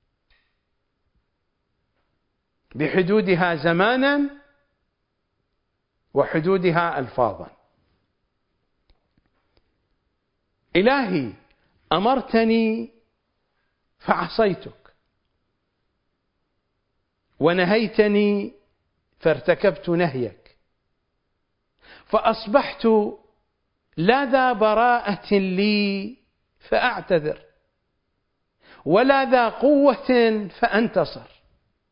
S1: بحدودها زمانا وحدودها ألفاظا. إلهي أمرتني فعصيتك، ونهيتني فارتكبت نهيك، فأصبحت لا ذا براءة لي فأعتذر، ولا ذا قوة فأنتصر.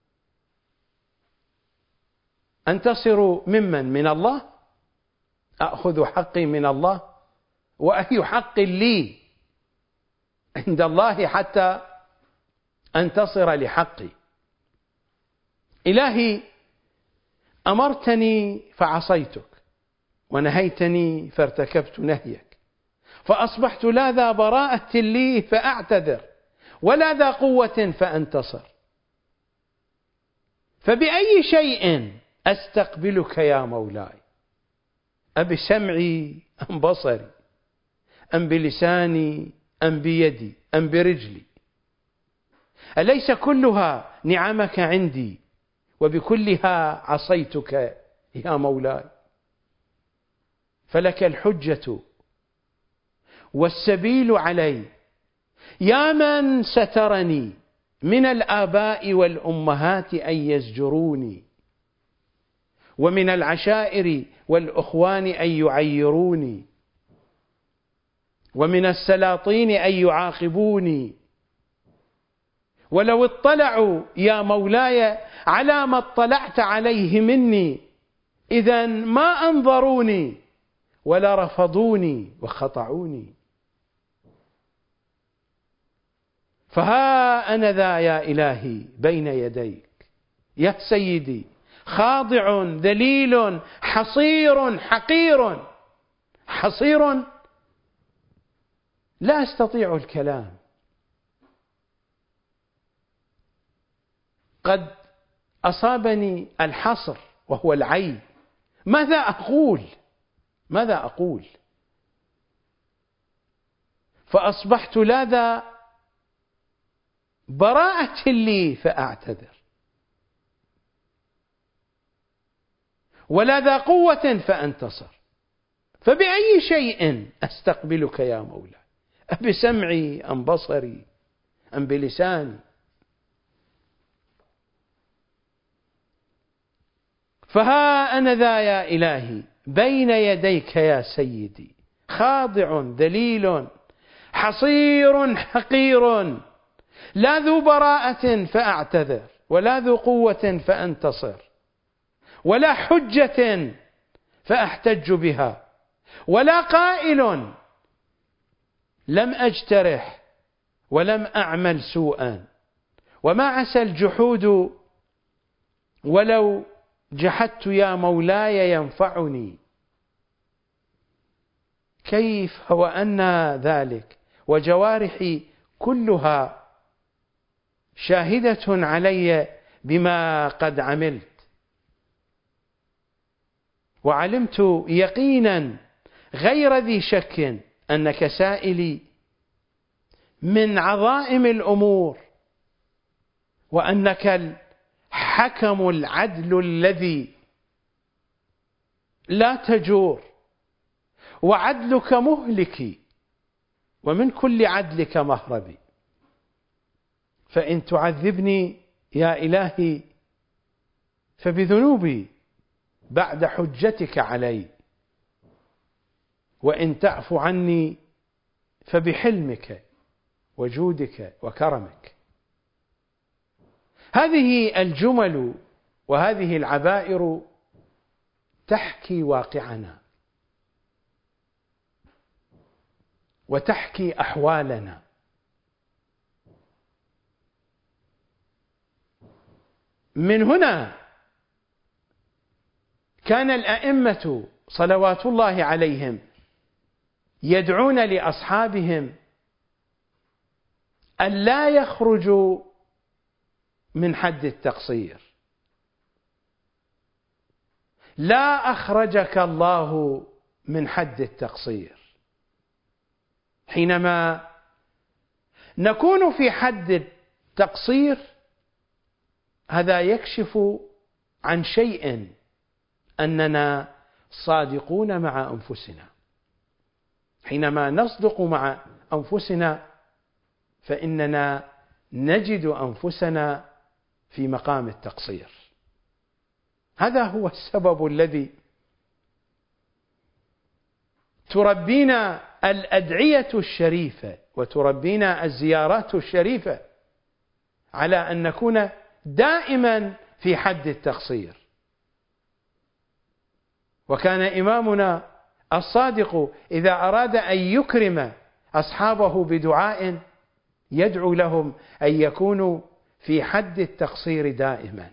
S1: أنتصر ممن؟ من الله. أأخذ حقي من الله؟ وأي حق لي عند الله حتى أنتصر لحقي؟ إلهي أمرتني فعصيتك، ونهيتني فارتكبت نهيك، فأصبحت لا ذا براءة لي فأعتذر، ولا ذا قوة فأنتصر. فبأي شيء أستقبلك يا مولاي؟ أبسمعي أم بصري أم بلساني أم بيدي أم برجلي؟ أليس كلها نعمك عندي وبكلها عصيتك يا مولاي؟ فلك الحجة والسبيل علي، يا من سترني من الآباء والأمهات أن يزجروني، ومن العشائر والأخوان أن يعيروني، ومن السلاطين أن يعاقبوني. ولو اطلعوا يا مولاي على ما اطلعت عليه مني، إذن ما أنظروني ولا رفضوني وخطعوني. فها أنا ذا يا إلهي بين يديك يا سيدي، خاضع ذليل حصير حقير. حصير لا أستطيع الكلام، قد أصابني الحصر وهو العي. ماذا أقول؟ ماذا أقول؟ فأصبحت لا ذا براءة لي فأعتذر، ولا ذا قوة فأنتصر، فبأي شيء أستقبلك يا مولاي؟ أبسمعي أم بصري أم بلساني؟ فها أنا ذا يا إلهي بين يديك يا سيدي، خاضع ذليل حصير حقير، لا ذو براءة فأعتذر، ولا ذو قوة فأنتصر، ولا حجة فأحتج بها، ولا قائل لم أجترح ولم أعمل سوءا، وما عسى الجحود ولو جحدت يا مولاي ينفعني. كيف وأن ذلك وجوارحي كلها شاهدة علي بما قد عملت، وعلمت يقينا غير ذي شك أنك سائلي من عظائم الأمور، وأنك الحكم العدل الذي لا تجور، وعدلك مهلكي، ومن كل عدلك مهربي. فإن تعذبني يا إلهي فبذنوبي بعد حجتك علي، وإن تعف عني فبحلمك وجودك وكرمك. هذه الجمل وهذه العبائر تحكي واقعنا وتحكي أحوالنا. من هنا كان الأئمة صلوات الله عليهم يدعون لأصحابهم ألا يخرجوا من حد التقصير. لا أخرجك الله من حد التقصير. حينما نكون في حد التقصير هذا يكشف عن شيء، أننا صادقون مع أنفسنا. حينما نصدق مع أنفسنا فإننا نجد أنفسنا في مقام التقصير. هذا هو السبب الذي تربينا الأدعية الشريفة وتربينا الزيارات الشريفة على أن نكون دائما في حد التقصير. وكان إمامنا الصادق إذا أراد أن يكرم أصحابه بدعاء يدعو لهم أن يكونوا في حد التقصير دائما.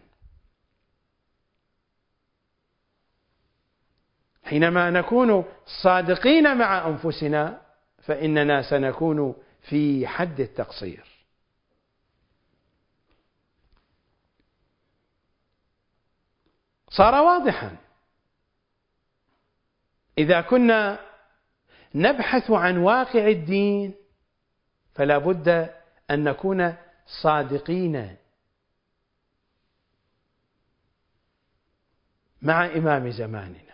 S1: حينما نكون صادقين مع أنفسنا فإننا سنكون في حد التقصير. صار واضحا إذا كنا نبحث عن واقع الدين فلا بد أن نكون صادقين مع إمام زماننا.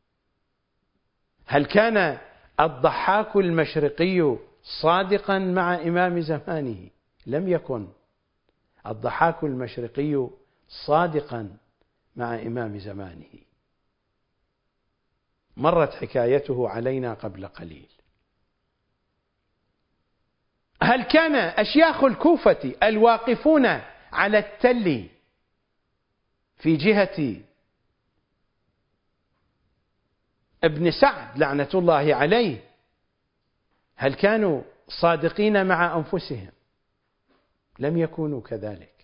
S1: هل كان الضحاك المشرقي صادقا مع إمام زمانه؟ لم يكن الضحاك المشرقي صادقا مع إمام زمانه. مرت حكايته علينا قبل قليل. هل كان أشياخ الكوفة الواقفون على التل في جهة ابن سعد لعنة الله عليه هل كانوا صادقين مع أنفسهم؟ لم يكونوا كذلك.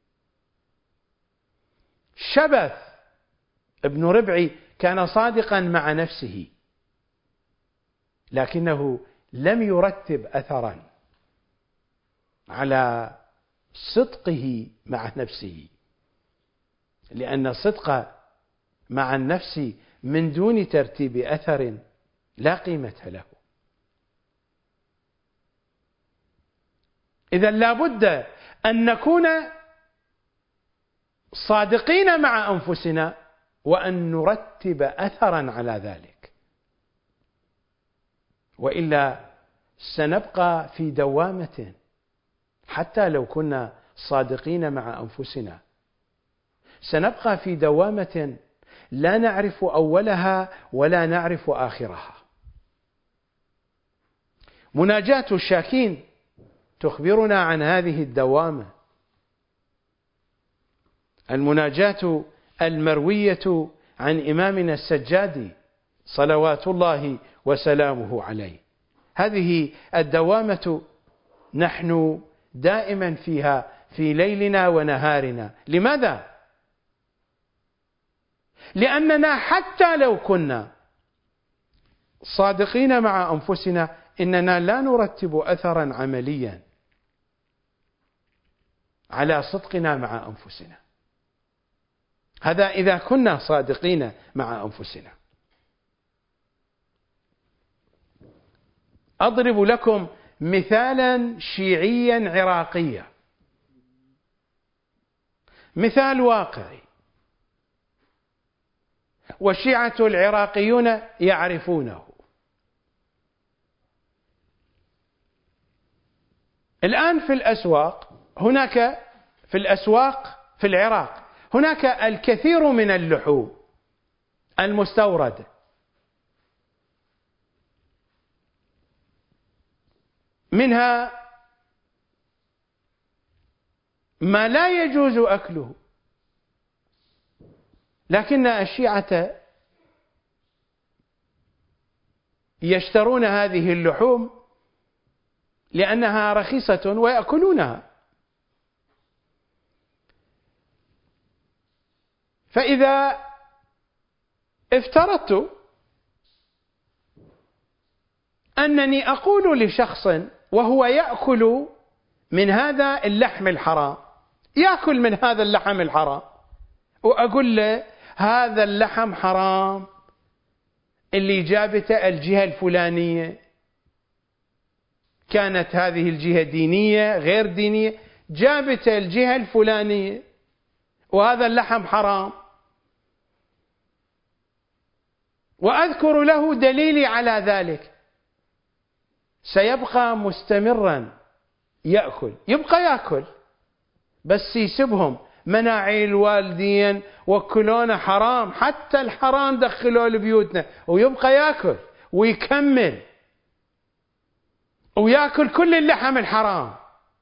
S1: شبث ابن ربعي كان صادقا مع نفسه، لكنه لم يرتب أثرا على صدقه مع نفسه، لأن الصدق مع النفس من دون ترتيب أثر لا قيمة له. إذا لا بد أن نكون صادقين مع أنفسنا وأن نرتب أثرا على ذلك، وإلا سنبقى في دوامة حتى لو كنا صادقين مع أنفسنا، سنبقى في دوامة لا نعرف أولها ولا نعرف آخرها. مناجاة الشاكين تخبرنا عن هذه الدوامة. المناجاة المروية عن إمامنا السجادي صلوات الله وسلامه عليه، هذه الدوامة نحن دائما فيها في ليلنا ونهارنا. لماذا؟ لأننا حتى لو كنا صادقين مع أنفسنا إننا لا نرتب أثرا عمليا على صدقنا مع أنفسنا. هذا إذا كنا صادقين مع أنفسنا. أضرب لكم مثالا شيعيا عراقيا، مثال واقعي، والشيعة العراقيون يعرفونه. الآن في الأسواق هناك في الأسواق في العراق هناك الكثير من اللحوم المستوردة، منها ما لا يجوز أكله، لكن الشيعة يشترون هذه اللحوم لأنها رخيصة ويأكلونها. فإذا افترضت أنني أقول لشخص وهو يأكل من هذا اللحم الحرام، يأكل من هذا اللحم الحرام، وأقول له هذا اللحم حرام اللي جابته الجهة الفلانية، كانت هذه الجهة دينية غير دينية، جابته الجهة الفلانية، وهذا اللحم حرام، وأذكر له دليلي على ذلك، سيبقى مستمرا يأكل، يبقى يأكل، بس يسبهم مناعي الوالدين وكلونا حرام، حتى الحرام دخلوه لبيوتنا، ويبقى يأكل ويكمل ويأكل كل اللحم الحرام،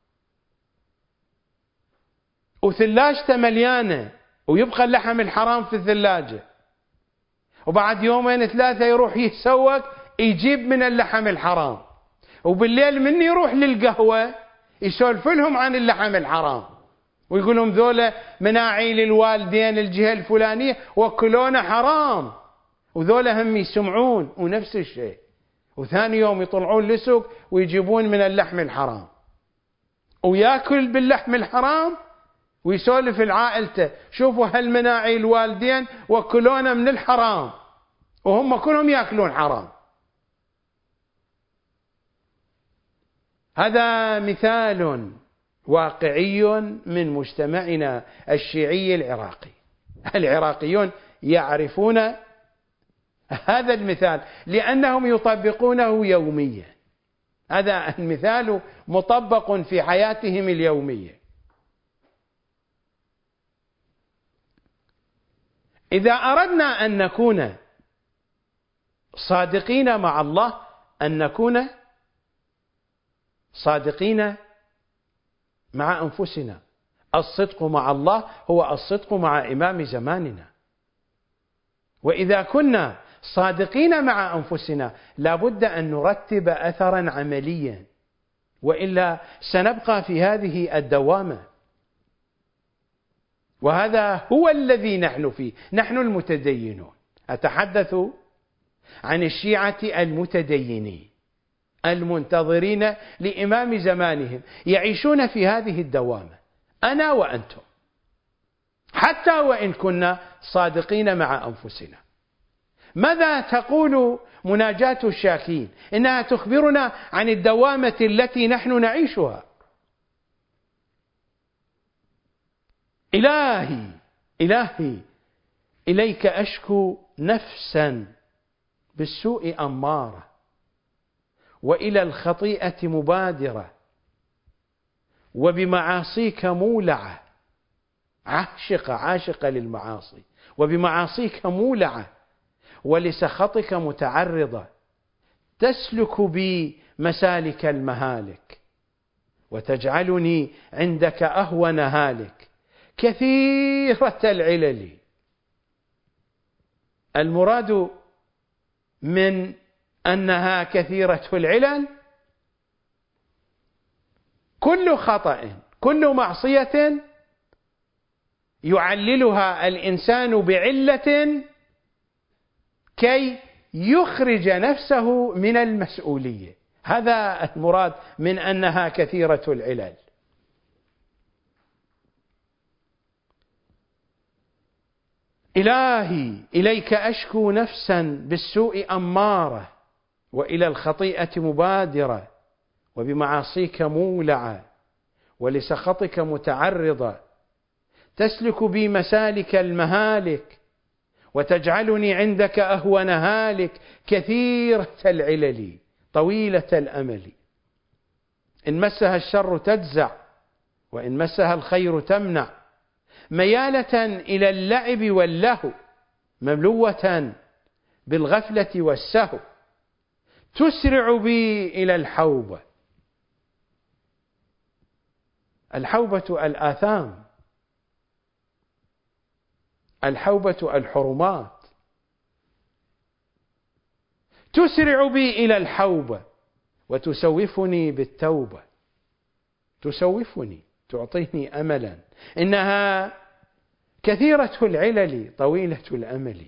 S1: وثلاجته مليانة، ويبقى اللحم الحرام في الثلاجة، وبعد يومين ثلاثة يروح يتسوق يجيب من اللحم الحرام، وبالليل من يروح للقهوة يسولف لهم عن اللحم الحرام، ويقول لهم ذولا مناعي للوالدين الجهة الفلانية وكلونا حرام، وذولا هم يسمعون ونفس الشيء، وثاني يوم يطلعون لسوق ويجيبون من اللحم الحرام، وياكل باللحم الحرام ويسولف لعائلته شوفوا هالمناعي الوالدين وكلونا من الحرام، وهم كلهم ياكلون حرام. هذا مثال واقعي من مجتمعنا الشيعي العراقي. العراقيون يعرفون هذا المثال لأنهم يطبقونه يوميا، هذا المثال مطبق في حياتهم اليومية. إذا أردنا أن نكون صادقين مع الله، أن نكون صادقين مع أنفسنا. الصدق مع الله هو الصدق مع إمام زماننا، وإذا كنا صادقين مع أنفسنا لابد أن نرتب أثرا عمليا وإلا سنبقى في هذه الدوامة. وهذا هو الذي نحن فيه، نحن المتدينون. أتحدث عن الشيعة المتدينين المنتظرين لإمام زمانهم، يعيشون في هذه الدوامة، أنا وأنتم، حتى وإن كنا صادقين مع أنفسنا. ماذا تقول مناجاة الشاكين؟ إنها تخبرنا عن الدوامة التي نحن نعيشها. إلهي إلهي إليك أشكو نفسا بالسوء أمارة، وإلى الخطيئة مبادرة، وبمعاصيك مولعة. عاشقة عاشقة للمعاصي، وبمعاصيك مولعة، ولسخطك متعرضة، تسلك بي مسالك المهالك، وتجعلني عندك أهون هالك، كثيرة العلل. المراد من أنها كثيرة العلل كل خطأ، كل معصية يعللها الإنسان بعلة كي يخرج نفسه من المسؤولية، هذا المراد من أنها كثيرة العلل. إلهي إليك أشكو نفسا بالسوء أمارة، وإلى الخطيئة مبادرة، وبمعاصيك مولعة، ولسخطك متعرضة، تسلك بي مسالك المهالك، وتجعلني عندك أهون هالك، كثيرة العلل طويلة الأمل. إن مسها الشر تجزع، وإن مسها الخير تمنع، ميالة إلى اللعب واللهو، مملوة بالغفلة والسهو، تسرع بي إلى الحوبة. الحوبة الآثام، الحوبة الحرمات، تسرع بي إلى الحوبة وتسوفني بالتوبة. تسوفني، تعطيني أملا، إنها كثيرة العلل طويلة الأمل.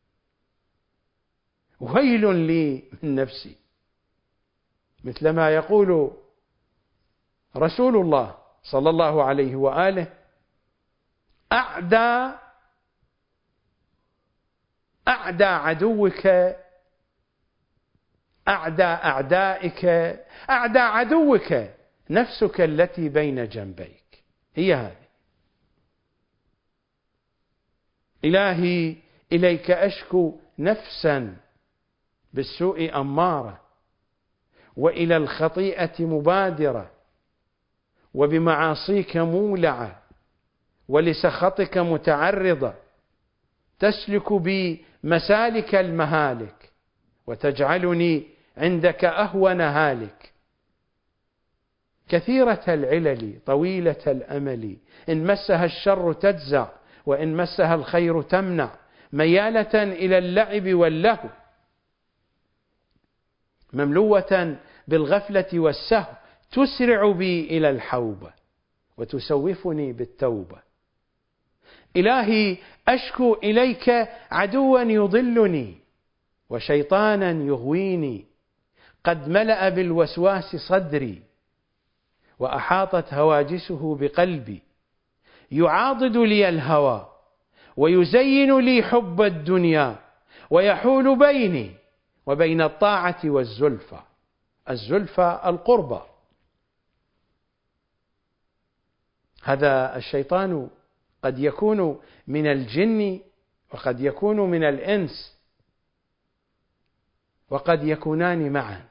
S1: ويل لي من نفسي، مثلما يقول رسول الله صلى الله عليه وآله: أعدى أعدى عدوك، أعدى أعدائك، أعدى عدوك نفسك التي بين جنبيك. هي هذه. إلهي إليك أشكو نفسا بالسوء أمارة، وإلى الخطيئة مبادرة، وبمعاصيك مولعة، ولسخطك متعرضة، تسلك بي مسالك المهالك، وتجعلني عندك أهون هالك، كثيرة العلل طويلة الأمل. إن مسها الشر تجزع، وإن مسها الخير تمنع، ميالة إلى اللعب واللهو، مملوة بالغفلة والسهو، تسرع بي إلى الحوبة وتسوفني بالتوبة. إلهي أشكو إليك عدوا يضلني، وشيطانا يغويني، قد ملأ بالوسواس صدري، وأحاطت هواجسه بقلبي، يعاضد لي الهوى، ويزين لي حب الدنيا، ويحول بيني وبين الطاعة والزلفى. الزلفى القربى. هذا الشيطان قد يكون من الجن، وقد يكون من الإنس، وقد يكونان معا.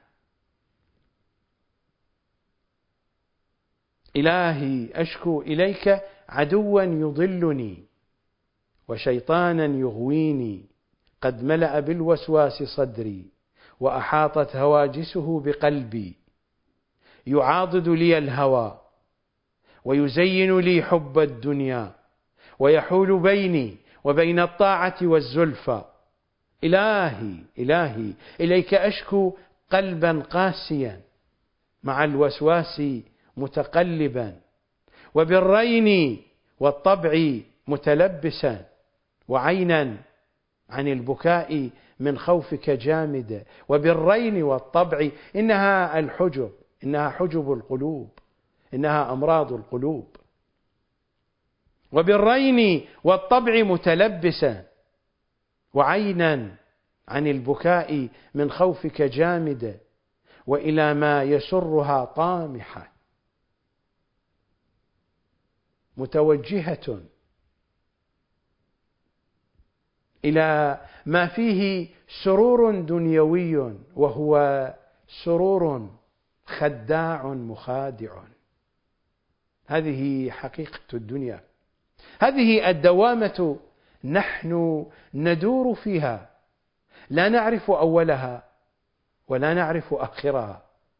S1: إلهي أشكو إليك عدوا يضلني، وشيطانا يغويني، قد ملأ بالوسواس صدري، وأحاطت هواجسه بقلبي، يعاضد لي الهوى، ويزين لي حب الدنيا، ويحول بيني وبين الطاعة والزلفى. إلهي إلهي إليك أشكو قلبا قاسيا، مع الوسواس متقلبا، وبالرين والطبع متلبسا، وعينا عن البكاء من خوفك جامدة. وبالرين والطبع، إنها الحجب، إنها حجب القلوب، إنها أمراض القلوب. وبالرين والطبع متلبسا، وعينا عن البكاء من خوفك جامدة، وإلى ما يسرها طامحة، متوجهة إلى ما فيه سرور دنيوي، وهو سرور خداع مخادع. هذه حقيقة الدنيا، هذه الدوامة نحن ندور فيها، لا نعرف أولها ولا نعرف آخرها.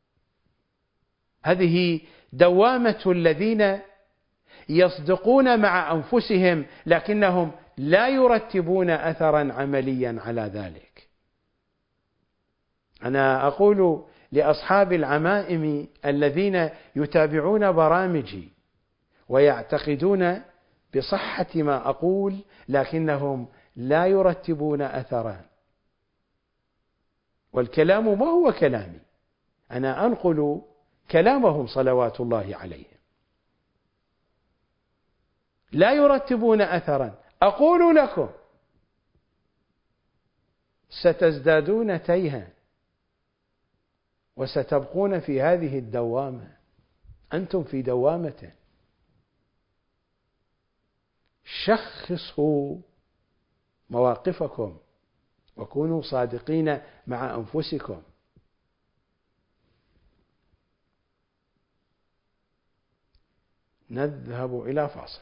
S1: هذه دوامة الذين يصدقون مع أنفسهم لكنهم لا يرتبون أثرا عمليا على ذلك. أنا أقول لأصحاب العمائم الذين يتابعون برامجي ويعتقدون بصحة ما أقول لكنهم لا يرتبون أثرا، والكلام ما هو كلامي، أنا أنقل كلامهم صلوات الله عليهم. لا يرتبون أثرا. أقول لكم ستزدادون تيها وستبقون في هذه الدوامة. أنتم في دوامة. شخصوا مواقفكم وكونوا صادقين مع أنفسكم. نذهب إلى فاصل.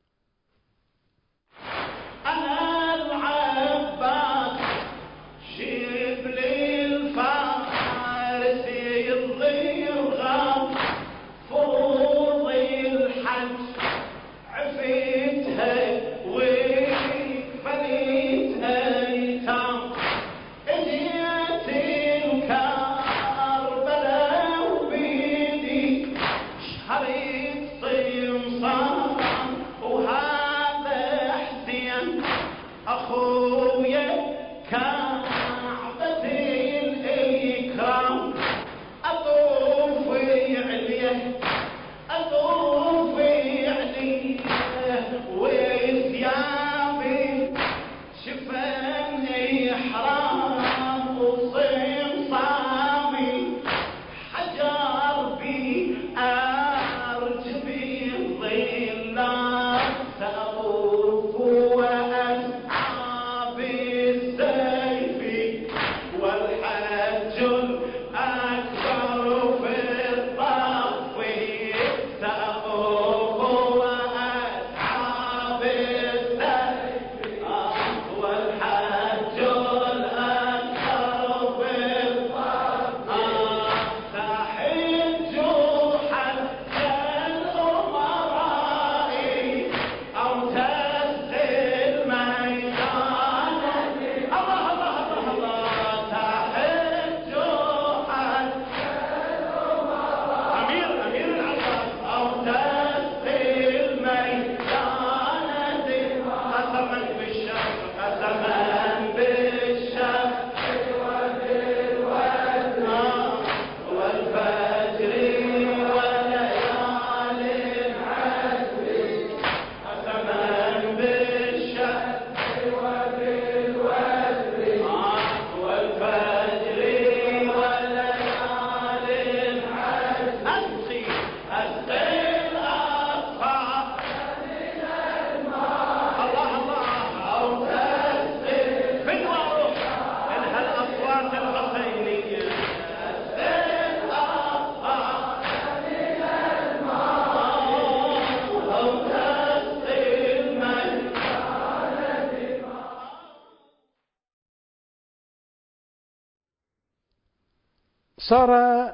S1: صار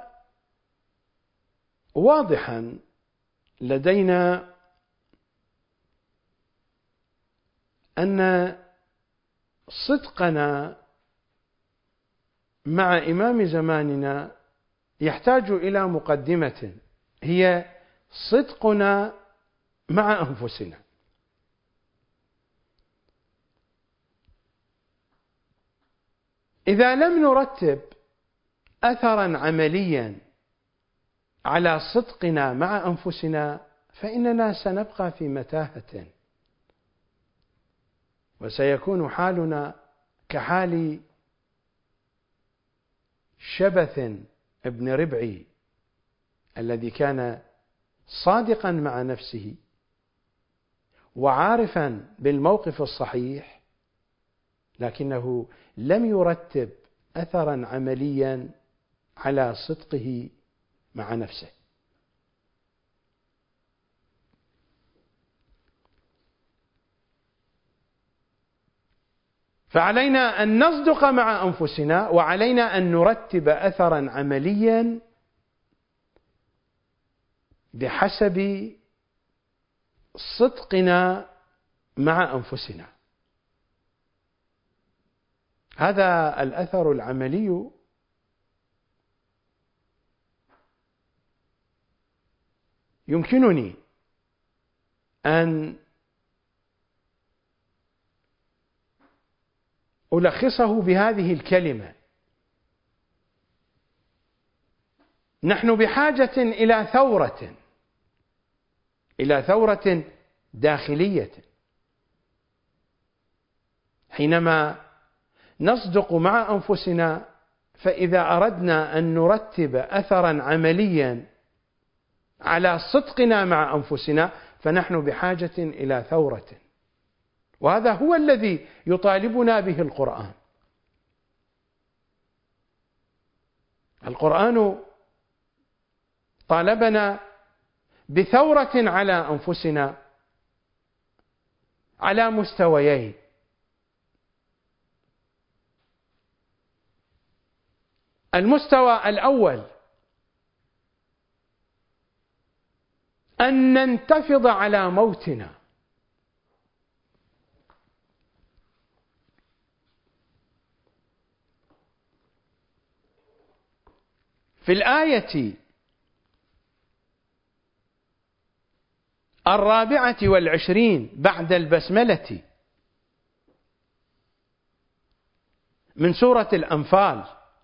S1: واضحا لدينا أن صدقنا مع إمام زماننا يحتاج إلى مقدمة، هي صدقنا مع أنفسنا. إذا لم نرتب أثرا عمليا على صدقنا مع أنفسنا فإننا سنبقى في متاهة، وسيكون حالنا كحال شبث ابن ربعي الذي كان صادقا مع نفسه وعارفا بالموقف الصحيح، لكنه لم يرتب أثرا عمليا على صدقه مع نفسه. فعلينا أن نصدق مع أنفسنا، وعلينا أن نرتب أثرا عمليا بحسب صدقنا مع أنفسنا. هذا الأثر العملي يمكنني أن ألخصه بهذه الكلمة: نحن بحاجة إلى ثورة، إلى ثورة داخلية. حينما نصدق مع أنفسنا، فإذا أردنا أن نرتب أثرا عمليا على صدقنا مع أنفسنا فنحن بحاجة إلى ثورة، وهذا هو الذي يطالبنا به القرآن. القرآن طالبنا بثورة على أنفسنا على مستويين: المستوى الأول أن ننتفض على موتنا، في الآية الرابعة والعشرين بعد البسملة من سورة الأنفال: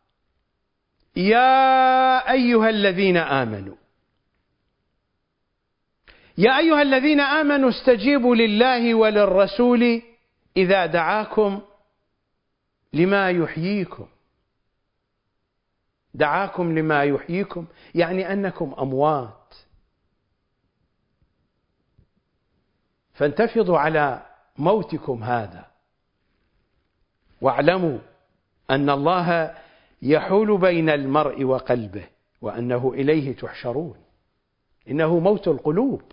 S1: يا أيها الذين آمنوا يا أيها الذين آمنوا استجيبوا لله وللرسول إذا دعاكم لما يحييكم. دعاكم لما يحييكم يعني أنكم أموات، فانتفضوا على موتكم هذا، واعلموا أن الله يحول بين المرء وقلبه وأنه إليه تحشرون. إنه موت القلوب.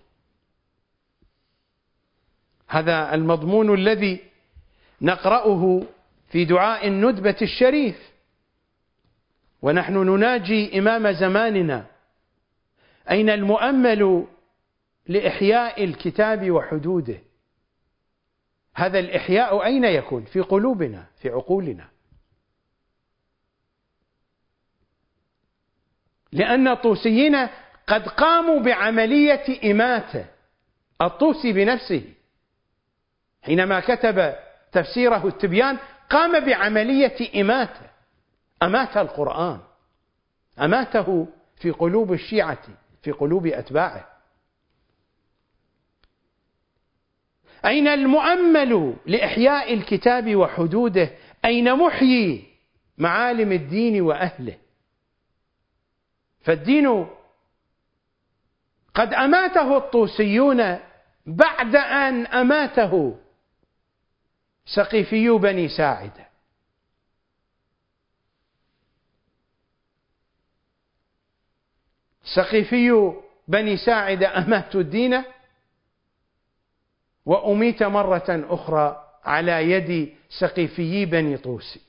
S1: هذا المضمون الذي نقرأه في دعاء الندبة الشريف ونحن نناجي إمام زماننا: أين المؤمل لإحياء الكتاب وحدوده؟ هذا الإحياء أين يكون؟ في قلوبنا، في عقولنا. لأن الطوسيين قد قاموا بعملية إماتة. الطوسي بنفسه حينما كتب تفسيره التبيان قام بعملية إماتة، أمات القرآن، أماته في قلوب الشيعة، في قلوب أتباعه. أين المؤمل لإحياء الكتاب وحدوده؟ أين محيي معالم الدين وأهله؟ فالدين قد أماته الطوسيون بعد أن أماته سقيفي بني ساعدة. سقيفي بني ساعدة أماتوا الدين، وأميت مرة أخرى على يد سقيفي بني طوسي.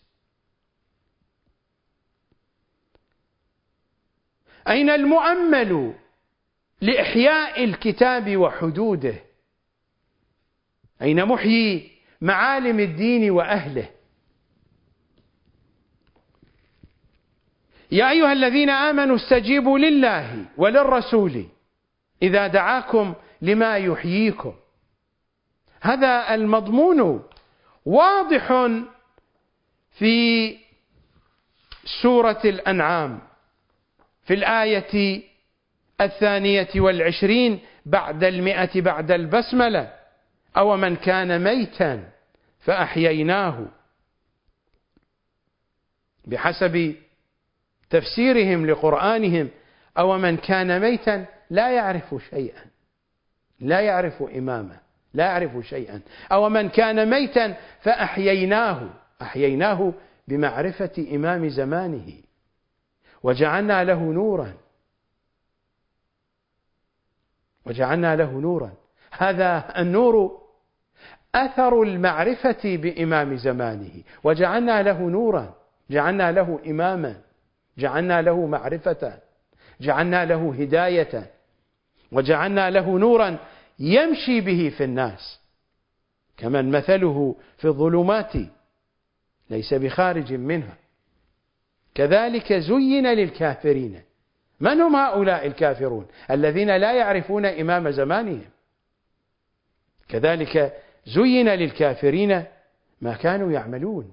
S1: أين المؤمل لإحياء الكتاب وحدوده؟ أين محيي معالم الدين وأهله؟ يا أيها الذين آمنوا استجيبوا لله وللرسول إذا دعاكم لما يحييكم. هذا المضمون واضح في سورة الأنعام في الآية الثانية والعشرين بعد المئة بعد البسملة: أو من كان ميتا فأحييناه. بحسب تفسيرهم لقرآنهم أو من كان ميتا لا يعرف شيئا، لا يعرف إمامه، لا يعرف شيئا. أو من كان ميتا فأحييناه، أحييناه بمعرفة إمام زمانه وجعلنا له نورا، وجعلنا له نورا. هذا النور أثر المعرفة بإمام زمانه، وجعلنا له نورا، جعلنا له إماما، جعلنا له معرفة، جعلنا له هداية، وجعلنا له نورا يمشي به في الناس، كمن مثله في الظلمات ليس بخارج منها. كذلك زين للكافرين. من هم هؤلاء الكافرون؟ الذين لا يعرفون إمام زمانهم. كذلك زين للكافرين ما كانوا يعملون.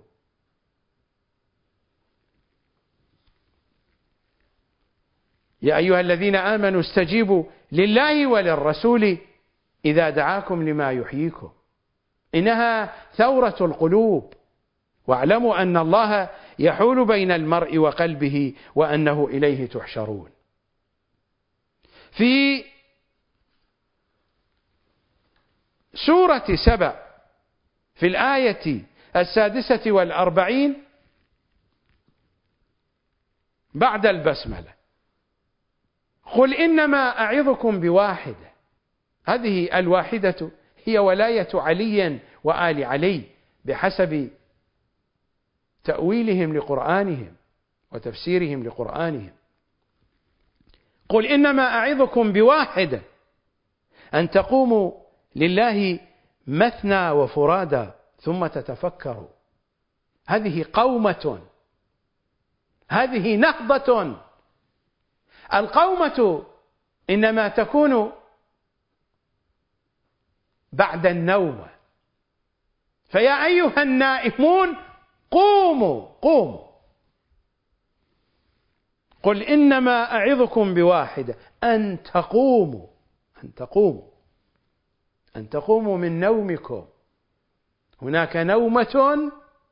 S1: يا أيها الذين آمنوا استجيبوا لله وللرسول إذا دعاكم لما يحييكم. إنها ثورة القلوب، واعلموا أن الله يحول بين المرء وقلبه وأنه إليه تحشرون. في سورة سبأ في الآية السادسة والأربعين بعد البسملة: قل إنما أعظكم بواحدة. هذه الواحدة هي ولاية علي وآل علي بحسب تأويلهم لقرآنهم وتفسيرهم لقرآنهم. قل إنما أعظكم بواحدة أن تقوموا لله مثنى وفرادى ثم تتفكروا. هذه قومة، هذه نهضة. القومة إنما تكون بعد النوم. فيا أيها النائمون قوموا قوموا. قل إنما أعظكم بواحدة أن تقوموا، أن تقوموا، أن تقوموا من نومكم. هناك نومة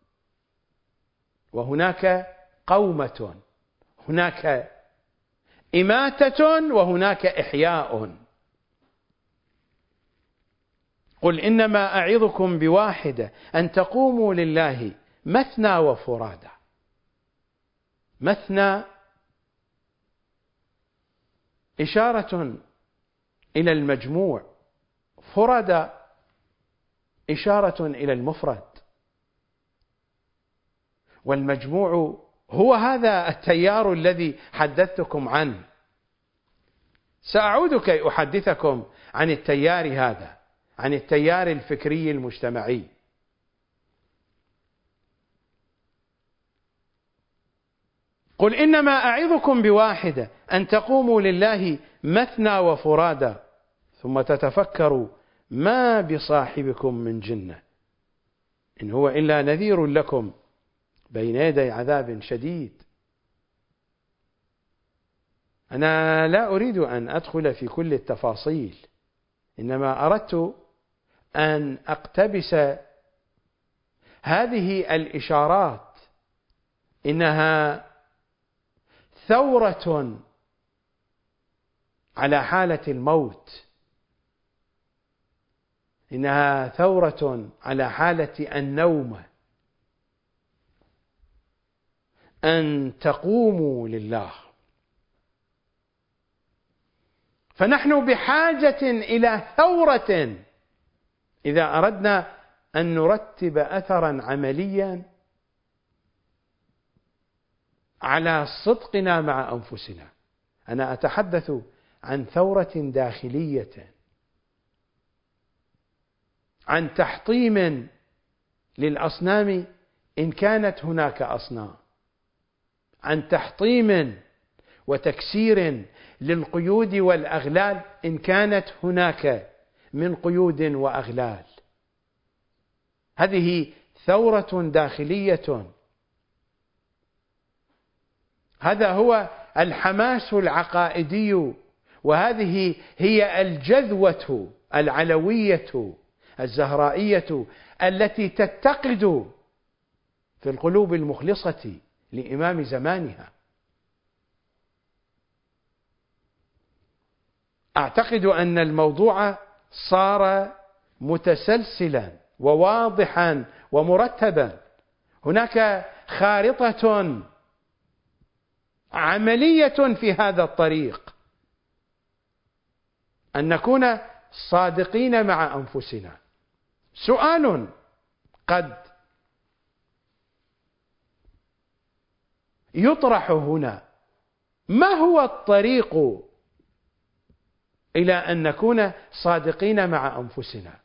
S1: وهناك قومة، هناك إماتة وهناك إحياء. قل إنما أعظكم بواحدة أن تقوموا لله مثنى وفرادى. مثنى إشارة إلى المجموع، فرادى إشارة إلى المفرد، والمجموع هو هذا التيار الذي حدثتكم عنه. سأعود كي أحدثكم عن التيار هذا، عن التيار الفكري المجتمعي. قل إنما أعظكم بواحدة أن تقوموا لله مثنى وفرادى ثم تتفكروا ما بصاحبكم من جنة إن هو إلا نذير لكم بين يدي عذاب شديد. أنا لا أريد أن أدخل في كل التفاصيل، إنما أردت أن أقتبس هذه الإشارات. إنها ثورة على حالة الموت، إنها ثورة على حالة النوم. أن تقوموا لله. فنحن بحاجة إلى ثورة إذا أردنا أن نرتب أثرا عمليا على صدقنا مع أنفسنا. أنا أتحدث عن ثورة داخلية، عن تحطيم للأصنام إن كانت هناك أصنام، عن تحطيم وتكسير للقيود والأغلال إن كانت هناك من قيود وأغلال. هذه ثورة داخلية، هذا هو الحماس العقائدي، وهذه هي الجذوة العلوية الزهرائية التي تتقد في القلوب المخلصة لإمام زمانها. أعتقد أن الموضوع صار متسلسلا وواضحا ومرتبا. هناك خارطة عملية في هذا الطريق، أن نكون صادقين مع أنفسنا. سؤال قد يطرح هنا: ما هو الطريق إلى أن نكون صادقين مع أنفسنا؟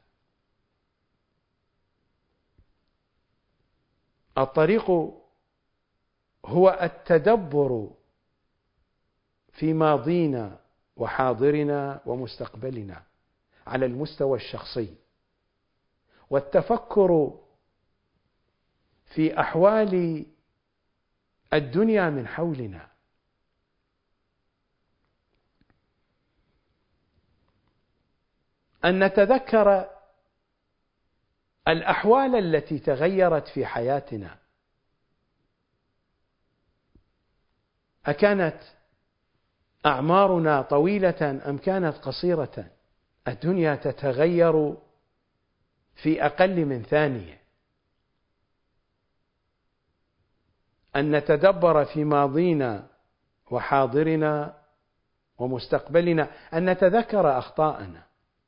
S1: الطريق هو التدبر في ماضينا وحاضرنا ومستقبلنا على المستوى الشخصي، والتفكر في أحوال الدنيا من حولنا. أن نتذكر الأحوال التي تغيرت في حياتنا، أكانت أعمارنا طويلة أم كانت قصيرة؟ الدنيا تتغير في أقل من ثانية. أن نتدبر في ماضينا وحاضرنا ومستقبلنا، أن نتذكر أخطاءنا،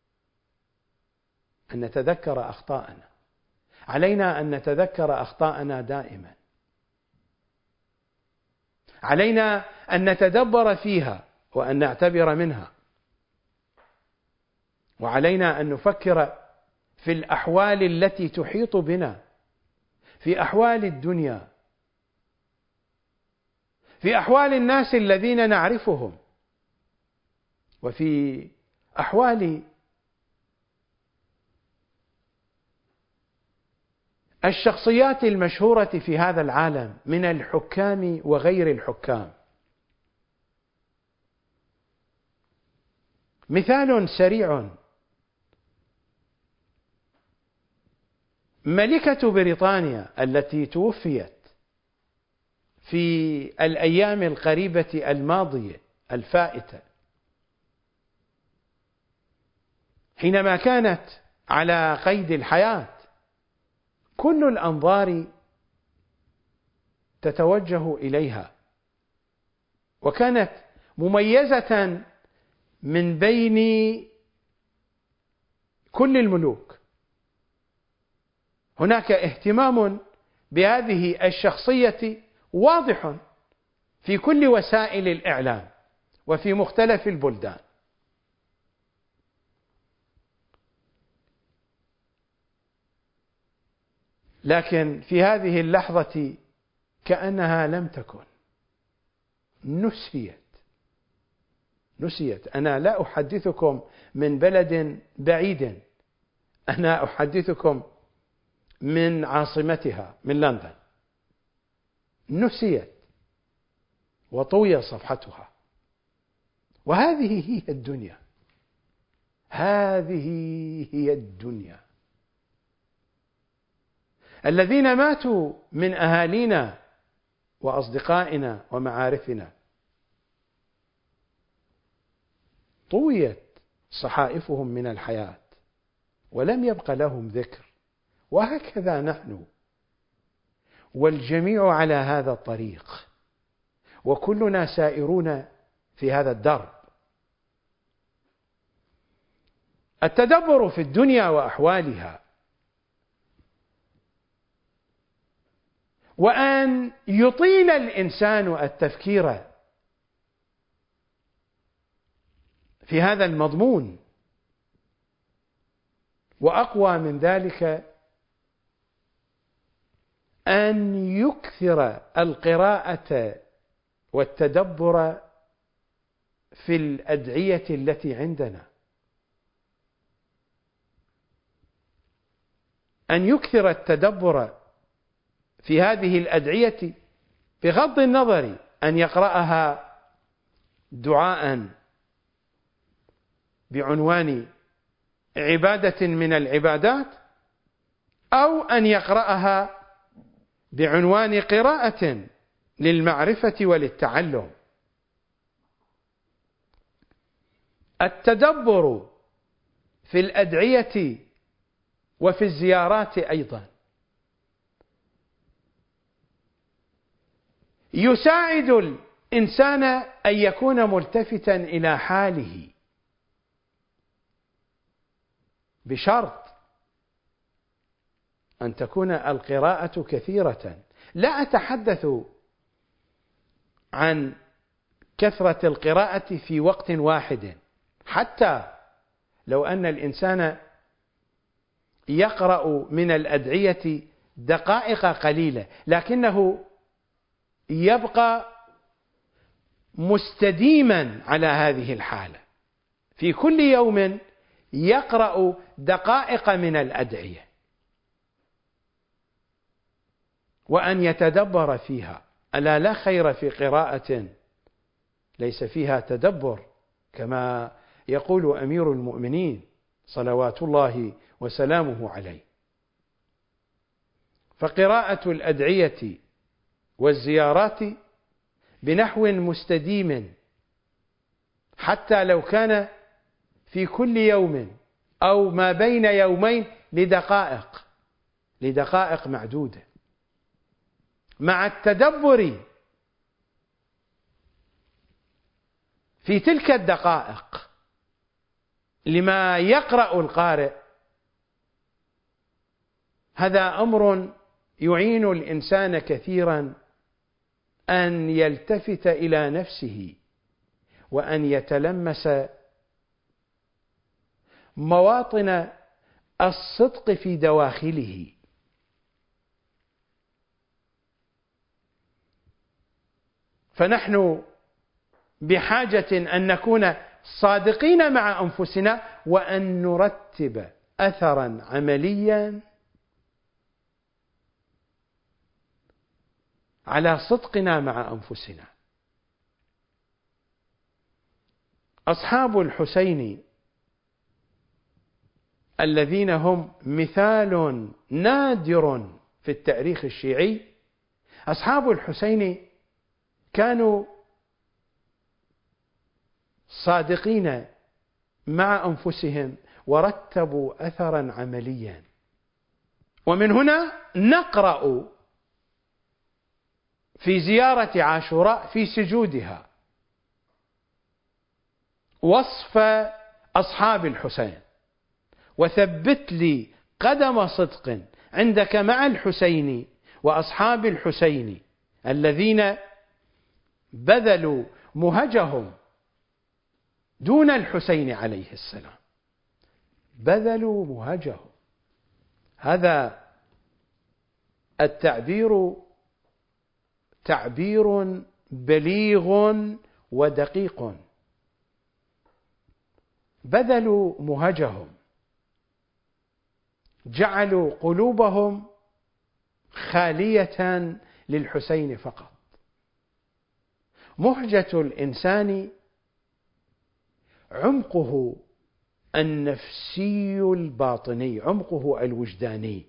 S1: أن نتذكر أخطاءنا. علينا أن نتذكر أخطاءنا دائما، علينا أن نتدبر فيها وأن نعتبر منها، وعلينا أن نفكر في الأحوال التي تحيط بنا، في أحوال الدنيا، في أحوال الناس الذين نعرفهم، وفي أحوال الشخصيات المشهورة في هذا العالم من الحكام وغير الحكام. مثال سريع: ملكة بريطانيا التي توفيت في الأيام القريبة الماضية الفائتة، حينما كانت على قيد الحياة كل الأنظار تتوجه إليها، وكانت مميزة من بين كل الملوك. هناك اهتمام بهذه الشخصية واضح في كل وسائل الإعلام وفي مختلف البلدان. لكن في هذه اللحظة كأنها لم تكن، نسيت نسيت أنا لا أحدثكم من بلد بعيد، أنا أحدثكم من عاصمتها، من لندن. نسيت وطوي صفحتها. وهذه هي الدنيا، هذه هي الدنيا. الذين ماتوا من أهالينا وأصدقائنا ومعارفنا طويت صحائفهم من الحياة ولم يبق لهم ذكر. وهكذا نحن، والجميع على هذا الطريق، وكلنا سائرون في هذا الدرب. التدبر في الدنيا وأحوالها، وأن يطيل الإنسان التفكير في هذا المضمون، وأقوى من ذلك أن يكثر القراءة والتدبر في الأدعية التي عندنا، أن يكثر التدبر في هذه الأدعية بغض النظر أن يقرأها دعاء بعنوان عبادة من العبادات، أو أن يقرأها بعنوان قراءة للمعرفة وللتعلم. التدبر في الأدعية وفي الزيارات أيضا يساعد الإنسان أن يكون ملتفتا إلى حاله، بشرط أن تكون القراءة كثيرة. لا أتحدث عن كثرة القراءة في وقت واحد، حتى لو أن الإنسان يقرأ من الأدعية دقائق قليلة لكنه يبقى مستديما على هذه الحالة، في كل يوم يقرأ دقائق من الأدعية وأن يتدبر فيها. ألا لا خير في قراءة ليس فيها تدبر، كما يقول أمير المؤمنين صلوات الله وسلامه عليه. فقراءة الأدعية والزيارات بنحو مستديم، حتى لو كان في كل يوم أو ما بين يومين لدقائق لدقائق معدودة، مع التدبر في تلك الدقائق لما يقرأ القارئ. هذا أمر يعين الإنسان كثيرا أن يلتفت إلى نفسه وأن يتلمس مواطن الصدق في دواخله. فنحن بحاجة أن نكون صادقين مع أنفسنا وأن نرتب أثرا عمليا على صدقنا مع أنفسنا. أصحاب الحسين الذين هم مثال نادر في التاريخ الشيعي، أصحاب الحسين كانوا صادقين مع أنفسهم ورتبوا أثرا عمليا. ومن هنا نقرأ في زيارة عاشوراء في سجودها وصف أصحاب الحسين: وثبت لي قدم صدق عندك مع الحسين وأصحاب الحسين الذين بذلوا مهجهم دون الحسين عليه السلام. بذلوا مهجهم، هذا التعبير تعبير بليغ ودقيق. بذلوا مهجهم، جعلوا قلوبهم خالية للحسين فقط. مهجة الإنسان عمقه النفسي الباطني، عمقه الوجداني.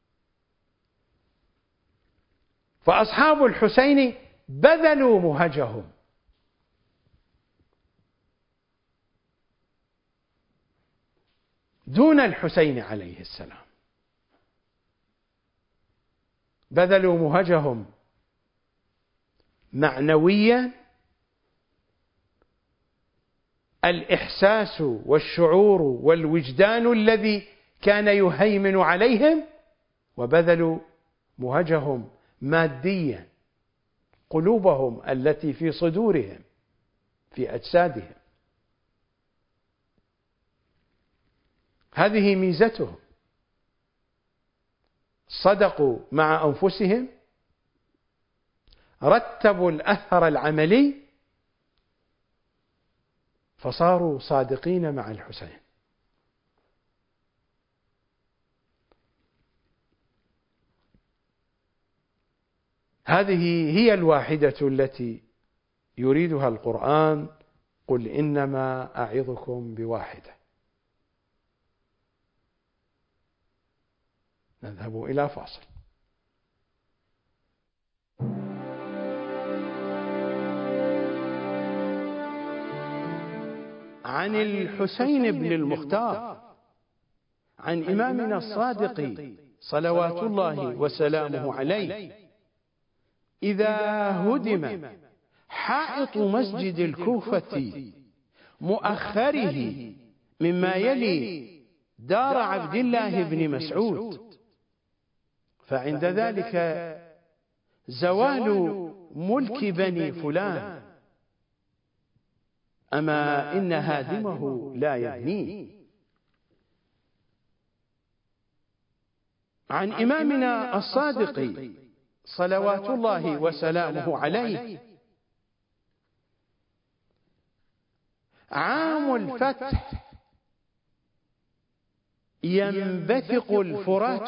S1: فأصحاب الحسين بذلوا مهجهم، دون الحسين عليه السلام. بذلوا مهجهم معنويا، الإحساس والشعور والوجدان الذي كان يهيمن عليهم، وبذلوا مهجهم ماديا، قلوبهم التي في صدورهم في أجسادهم. هذه ميزتهم، صدقوا مع أنفسهم، رتبوا الأثر العملي فصاروا صادقين مع الحسين. هذه هي الواحدة التي يريدها القرآن: قل إنما أعظكم بواحدة. نذهب إلى فاصل. عن الحسين بن المختار عن إمامنا الصادق صلوات الله وسلامه عليه: إذا هدم حائط مسجد الكوفة مؤخره مما يلي دار عبد الله بن مسعود، فعند ذلك زوال ملك بني فلان، أما إن هادمه لا يبنيه. عن إمامنا الصادق صلوات الله وسلامه عليه: عام الفتح ينبثق الفرات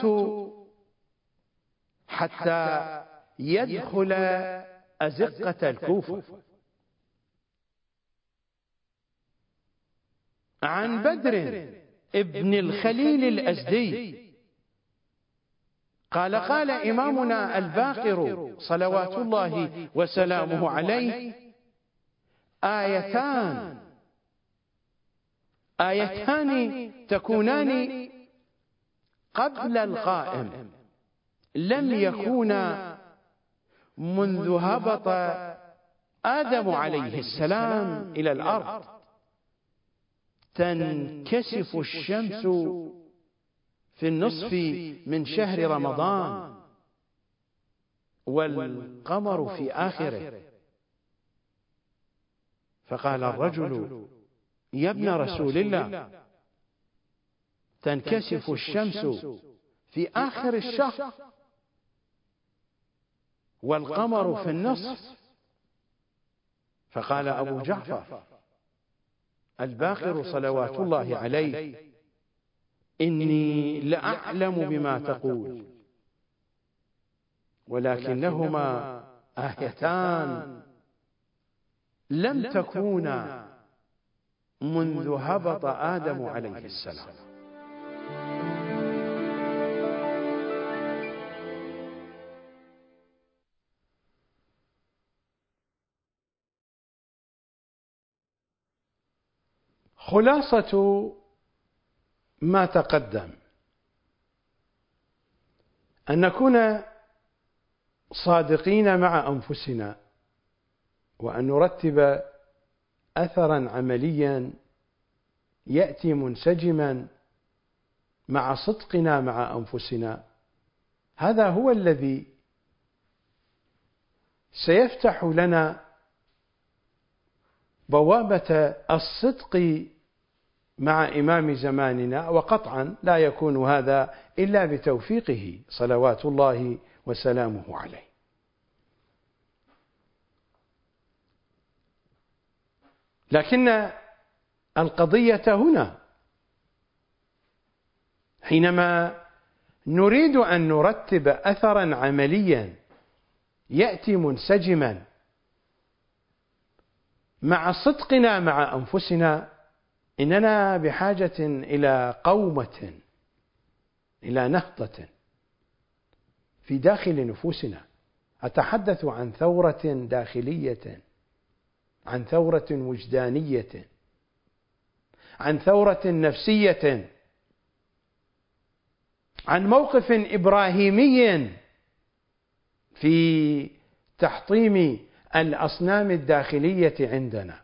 S1: حتى يدخل أزقة الكوفة. عن بدر ابن الخليل الأزدي قال: قال إمامنا الباقر صلوات الله وسلامه عليه: آيتان آيتان تكونان قبل القائم لم يكونا منذ هبط آدم عليه السلام إلى الأرض: تنكسف الشمس في النصف من شهر رمضان والقمر في آخره. فقال الرجل: يا ابن رسول الله، تنكسف الشمس في آخر الشهر والقمر في النصف. فقال أبو جعفر الباقر صلوات الله عليه: إني لأعلم بما تقول، ولكنهما آيتان لم تكونا منذ هبط آدم عليه السلام. خلاصة ما تقدم أن نكون صادقين مع أنفسنا، وأن نرتب أثرا عمليا يأتي منسجما مع صدقنا مع أنفسنا. هذا هو الذي سيفتح لنا بوابة الصدق مع إمام زماننا، وقطعا لا يكون هذا إلا بتوفيقه صلوات الله وسلامه عليه. لكن القضية هنا حينما نريد أن نرتب أثرا عمليا يأتي منسجما مع صدقنا مع أنفسنا، إننا بحاجة إلى قومة، إلى نهضة في داخل نفوسنا. أتحدث عن ثورة داخلية، عن ثورة وجدانية، عن ثورة نفسية، عن موقف إبراهيمي في تحطيم الأصنام الداخلية عندنا.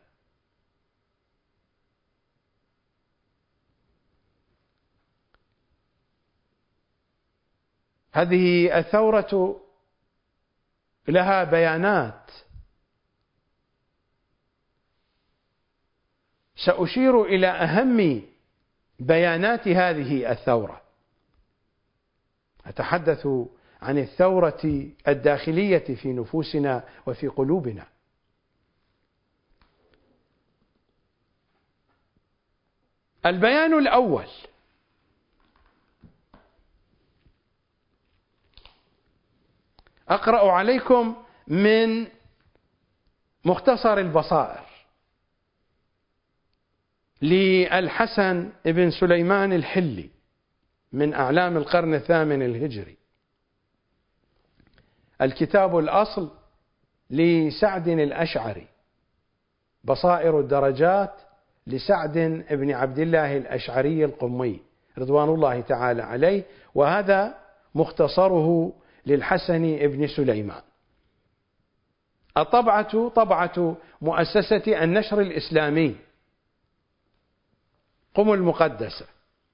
S1: هذه الثورة لها بيانات، سأشير إلى أهم بيانات هذه الثورة. أتحدث عن الثورة الداخلية في نفوسنا وفي قلوبنا. البيان الأول: أقرأ عليكم من مختصر البصائر للحسن بن سليمان الحلي من أعلام القرن الثامن الهجري. الكتاب الأصل لسعد الأشعري، بصائر الدرجات لسعد بن عبد الله الأشعري القمي رضوان الله تعالى عليه، وهذا مختصره للحسن بن سليمان. الطبعة طبعة مؤسسة النشر الإسلامي قم المقدسة،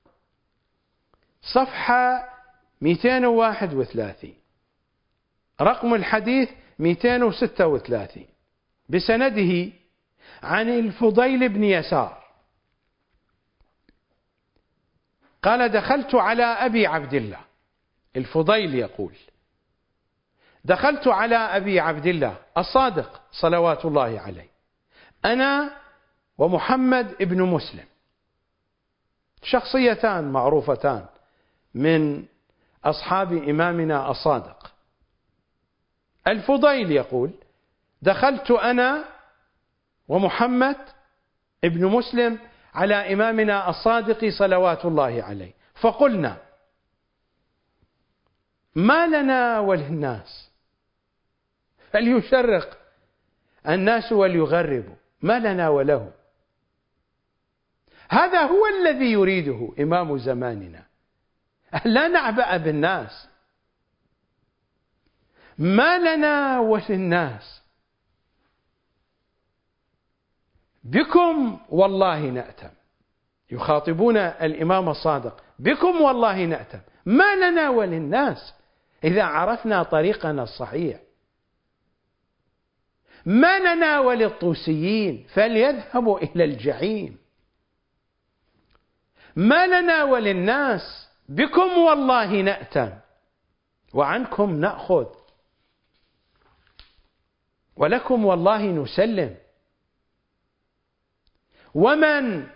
S1: صفحة مئتين وواحد وثلاثين، رقم الحديث مئتين وستة وثلاثين، بسنده عن الفضيل بن يسار قال: دخلت على أبي عبد الله. الفضيل يقول: دخلت على أبي عبد الله الصادق صلوات الله عليه، أنا ومحمد ابن مسلم، شخصيتان معروفتان من أصحاب إمامنا الصادق. الفضيل يقول: دخلت أنا ومحمد ابن مسلم على إمامنا الصادق صلوات الله عليه، فقلنا: ما لنا وللناس؟ فليشرق الناس وليغربوا، ما لنا ولهم. هذا هو الذي يريده إمام زماننا، لا نعبأ بالناس. ما لنا وللناس، بكم والله نأتم. يخاطبون الإمام الصادق: بكم والله نأتم، ما لنا وللناس إذا عرفنا طريقنا الصحيح. ما لنا وللطوسيين فليذهبوا إلى الجحيم. ما لنا وللناس، بكم والله نأتم وعنكم نأخذ، ولكم والله نسلم. ومن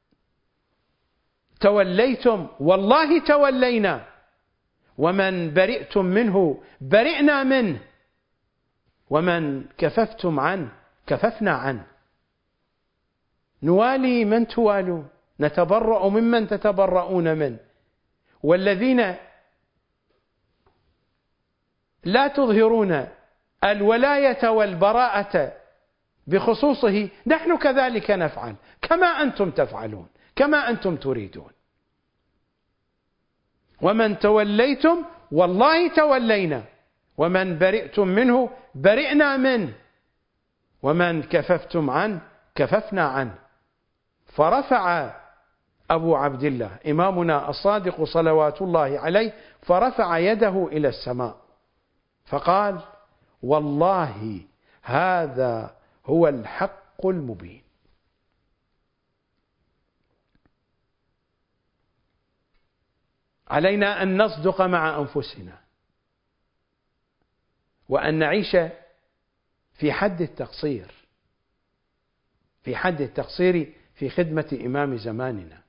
S1: توليتم والله تولينا، ومن برئتم منه برئنا منه، ومن كففتم عنه كففنا عنه. نوالي من توالون، نتبرأ ممن تتبرؤون منه، والذين لا تظهرون الولاية والبراءة بخصوصه نحن كذلك نفعل، كما أنتم تفعلون، كما أنتم تريدون. ومن توليتم والله تولينا، ومن برئتم منه برئنا منه، ومن كففتم عنه كففنا عنه. فرفع أبو عبد الله إمامنا الصادق صلوات الله عليه، فرفع يده إلى السماء فقال: والله هذا هو الحق المبين. علينا أن نصدق مع أنفسنا، وأن نعيش في حد التقصير، في حد التقصير في خدمة إمام زماننا،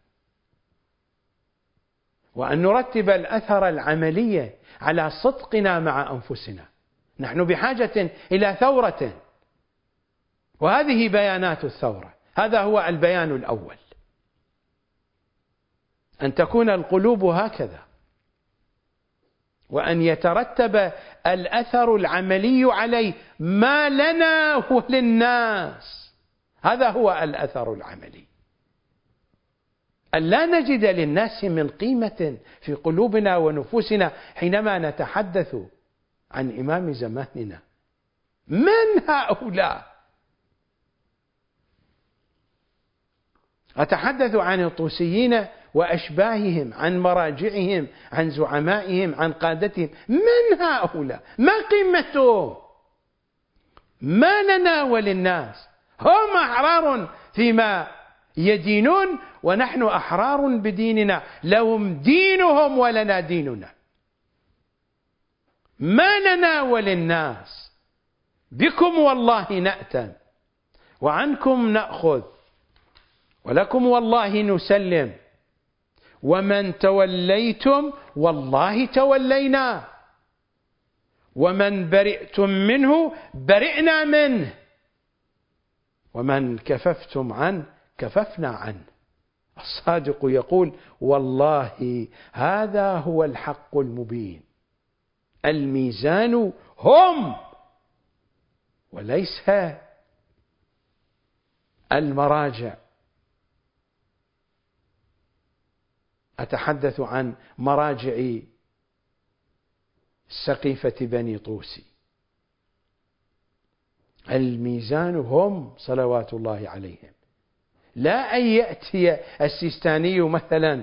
S1: وأن نرتب الأثر العملي على صدقنا مع أنفسنا. نحن بحاجة إلى ثورة، وهذه بيانات الثورة. هذا هو البيان الأول، أن تكون القلوب هكذا، وأن يترتب الأثر العملي عليه، ما لنا وللناس. هذا هو الأثر العملي، أن لا نجد للناس من قيمة في قلوبنا ونفوسنا حينما نتحدث عن إمام زماننا. من هؤلاء؟ أتحدث عن الطوسيين وأشباههم، عن مراجعهم، عن زعمائهم، عن قادتهم. من هؤلاء؟ ما قيمتهم؟ ما لنا وللناس؟ هم أحرار فيما يدينون، ونحن أحرار بديننا، لهم دينهم ولنا ديننا. ما لنا وللناس بكم والله نأتم وعنكم نأخذ ولكم والله نسلم ومن توليتم والله تولينا ومن برئتم منه برئنا منه ومن كففتم عنه كففنا عنه. الصادق يقول والله هذا هو الحق المبين، الميزان هم وليس المراجع. أتحدث عن مراجع سقيفة بني طوسي. الميزان هم صلوات الله عليهم، لا أن يأتي السيستاني مثلا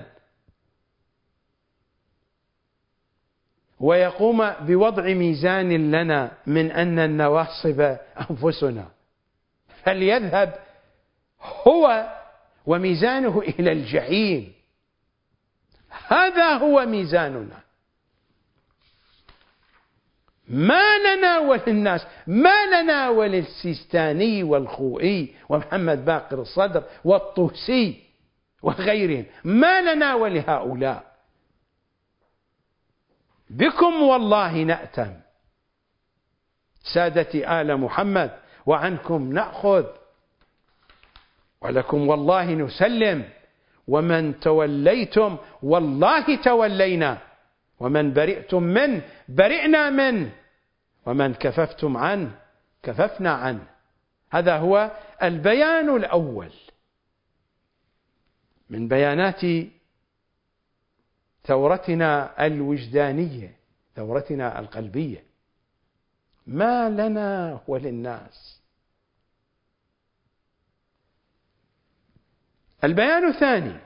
S1: ويقوم بوضع ميزان لنا من أن النواصب أنفسنا، فليذهب هو وميزانه إلى الجحيم. هذا هو ميزاننا، ما لنا وللناس، ما لنا وللسيستاني والخوئي ومحمد باقر الصدر والطوسي وغيرهم، ما لنا ولهؤلاء. بكم والله نأتم سادة آل محمد وعنكم نأخذ ولكم والله نسلم ومن توليتم والله تولينا ومن برئتم منه برئنا منه ومن كففتم عنه كففنا عنه. هذا هو البيان الأول من بيانات ثورتنا الوجدانية، ثورتنا القلبية. ما لنا وللناس. البيان الثاني: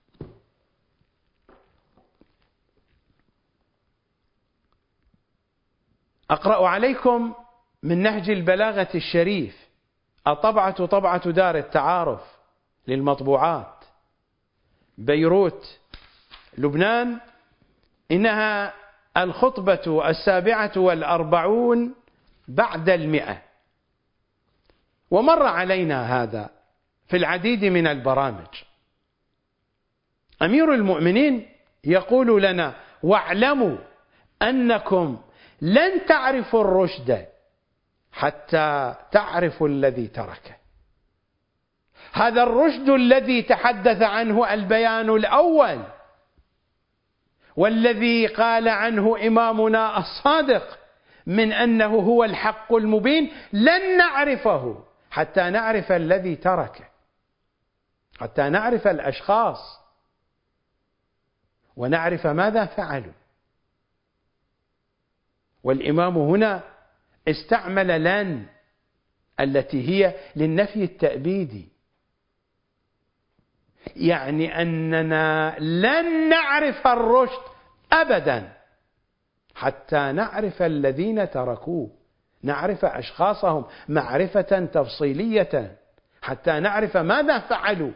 S1: أقرأ عليكم من نهج البلاغة الشريف، الطبعة طبعة دار التعارف للمطبوعات بيروت لبنان، إنها الخطبة السابعة والأربعون بعد المئة، ومر علينا هذا في العديد من البرامج. أمير المؤمنين يقول لنا: واعلموا أنكم لن تعرفوا الرشد حتى تعرفوا الذي تركه. هذا الرشد الذي تحدث عنه البيان الأول، والذي قال عنه إمامنا الصادق من أنه هو الحق المبين، لن نعرفه حتى نعرف الذي تركه، حتى نعرف الأشخاص ونعرف ماذا فعلوا. والإمام هنا استعمل لن التي هي للنفي التأبيدي، يعني أننا لن نعرف الرشد أبدا حتى نعرف الذين تركوه، نعرف أشخاصهم معرفة تفصيلية حتى نعرف ماذا فعلوا.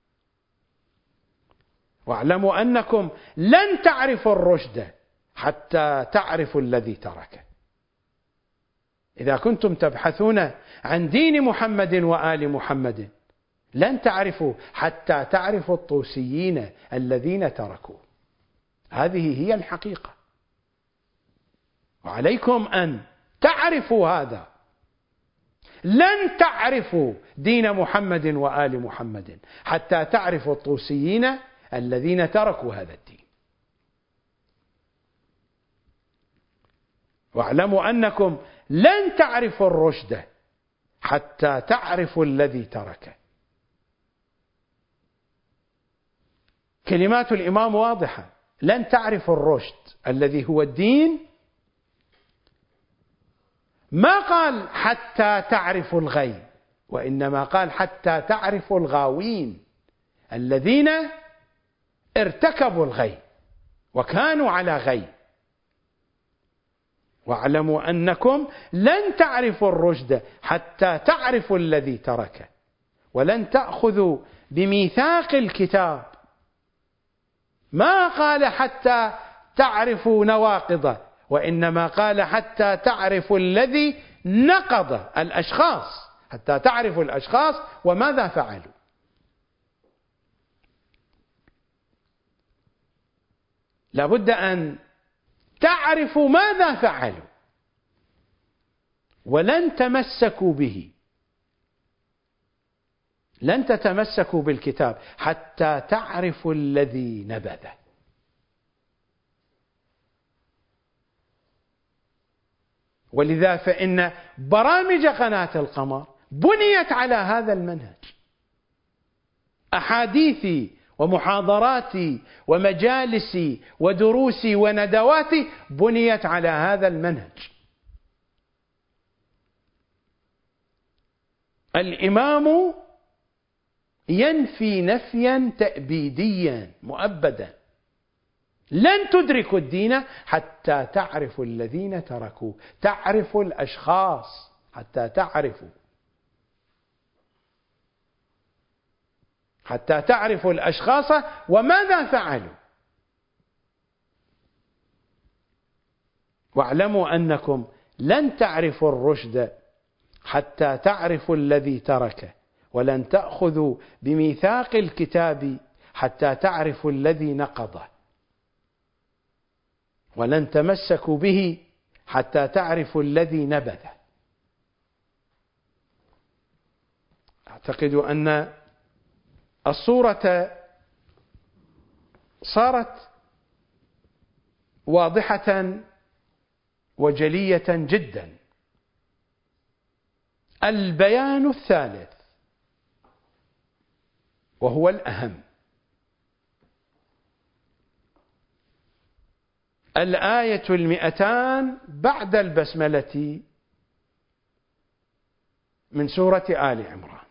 S1: واعلموا أنكم لن تعرفوا الرشد حتى تعرفوا الذي تركه. إذا كنتم تبحثون عن دين محمد وآل محمد لن تعرفوا حتى تعرفوا الطوسيين الذين تركوه. هذه هي الحقيقة، وعليكم أن تعرفوا هذا. لن تعرفوا دين محمد وآل محمد حتى تعرفوا الطوسيين الذين تركوا هذا الدين. واعلموا أنكم لن تعرفوا الرشد حتى تعرفوا الذي تركه. كلمات الإمام واضحة: لن تعرفوا الرشد الذي هو الدين. ما قال حتى تعرفوا الغي، وإنما قال حتى تعرفوا الغاوين الذين ارتكبوا الغي وكانوا على غي. واعلموا أنكم لن تعرفوا الرشد حتى تعرفوا الذي تركه، ولن تأخذوا بميثاق الكتاب. ما قال حتى تعرفوا نواقضه وإنما قال حتى تعرفوا الذي نقض الأشخاص، حتى تعرفوا الأشخاص وماذا فعلوا. لابد أن تعرفوا ماذا فعلوا، ولن تمسكوا به، لن تتمسكوا بالكتاب حتى تعرفوا الذي نبذه. ولذا فإن برامج قناة القمر بنيت على هذا المنهج، أحاديثي ومحاضراتي ومجالسي ودروسي وندواتي بنيت على هذا المنهج. الإمام ينفي نفيا تأبيديا مؤبدا: لن تدركوا الدين حتى تعرفوا الذين تركوه. تعرفوا الأشخاص حتى تعرفوا، حتى تعرفوا الأشخاص وماذا فعلوا. واعلموا أنكم لن تعرفوا الرشد حتى تعرفوا الذي تركه، ولن تأخذوا بميثاق الكتاب حتى تعرفوا الذي نقضه، ولن تمسكوا به حتى تعرفوا الذي نبذه. أعتقد أن الصورة صارت واضحة وجلية جدا. البيان الثالث وهو الأهم: الآية المئتان بعد البسملة من سورة آل عمران.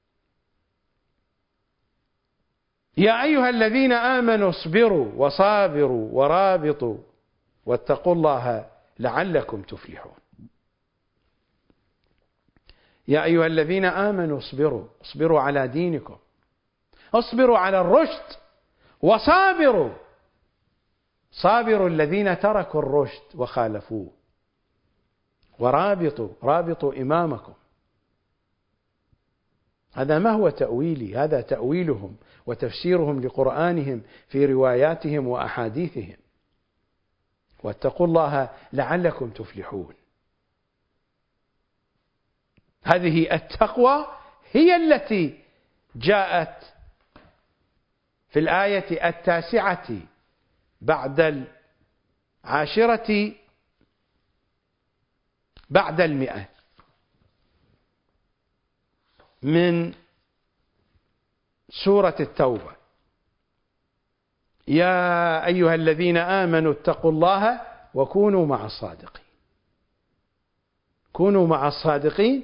S1: يا أيها الذين آمنوا اصبروا وصابروا ورابطوا واتقوا الله لعلكم تفلحون. يا أيها الذين آمنوا اصبروا، اصبروا على دينكم، اصبروا على الرشد، وصابروا، صابروا الذين تركوا الرشد وخالفوه، ورابطوا، رابطوا إمامكم. هذا ما هو تأويلي، هذا تأويلهم وتفسيرهم لقرآنهم في رواياتهم وأحاديثهم. واتقوا الله لعلكم تفلحون. هذه التقوى هي التي جاءت في الآية التاسعة بعد العاشرة بعد المئة من سورة التوبة: يا أيها الذين آمنوا اتقوا الله وكونوا مع الصادقين. كونوا مع الصادقين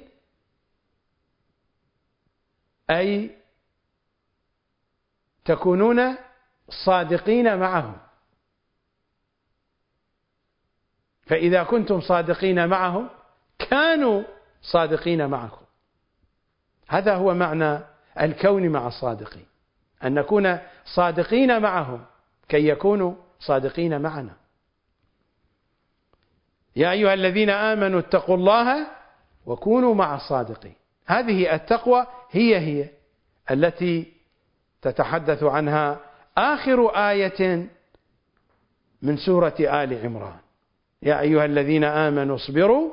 S1: أي تكونون صادقين معهم، فإذا كنتم صادقين معهم كانوا صادقين معكم. هذا هو معنى الكون مع الصادقين، أن نكون صادقين معهم كي يكونوا صادقين معنا. يا أيها الذين آمنوا اتقوا الله وكونوا مع الصادقين. هذه التقوى هي هي التي تتحدث عنها آخر آية من سورة آل عمران: يا أيها الذين آمنوا اصبروا،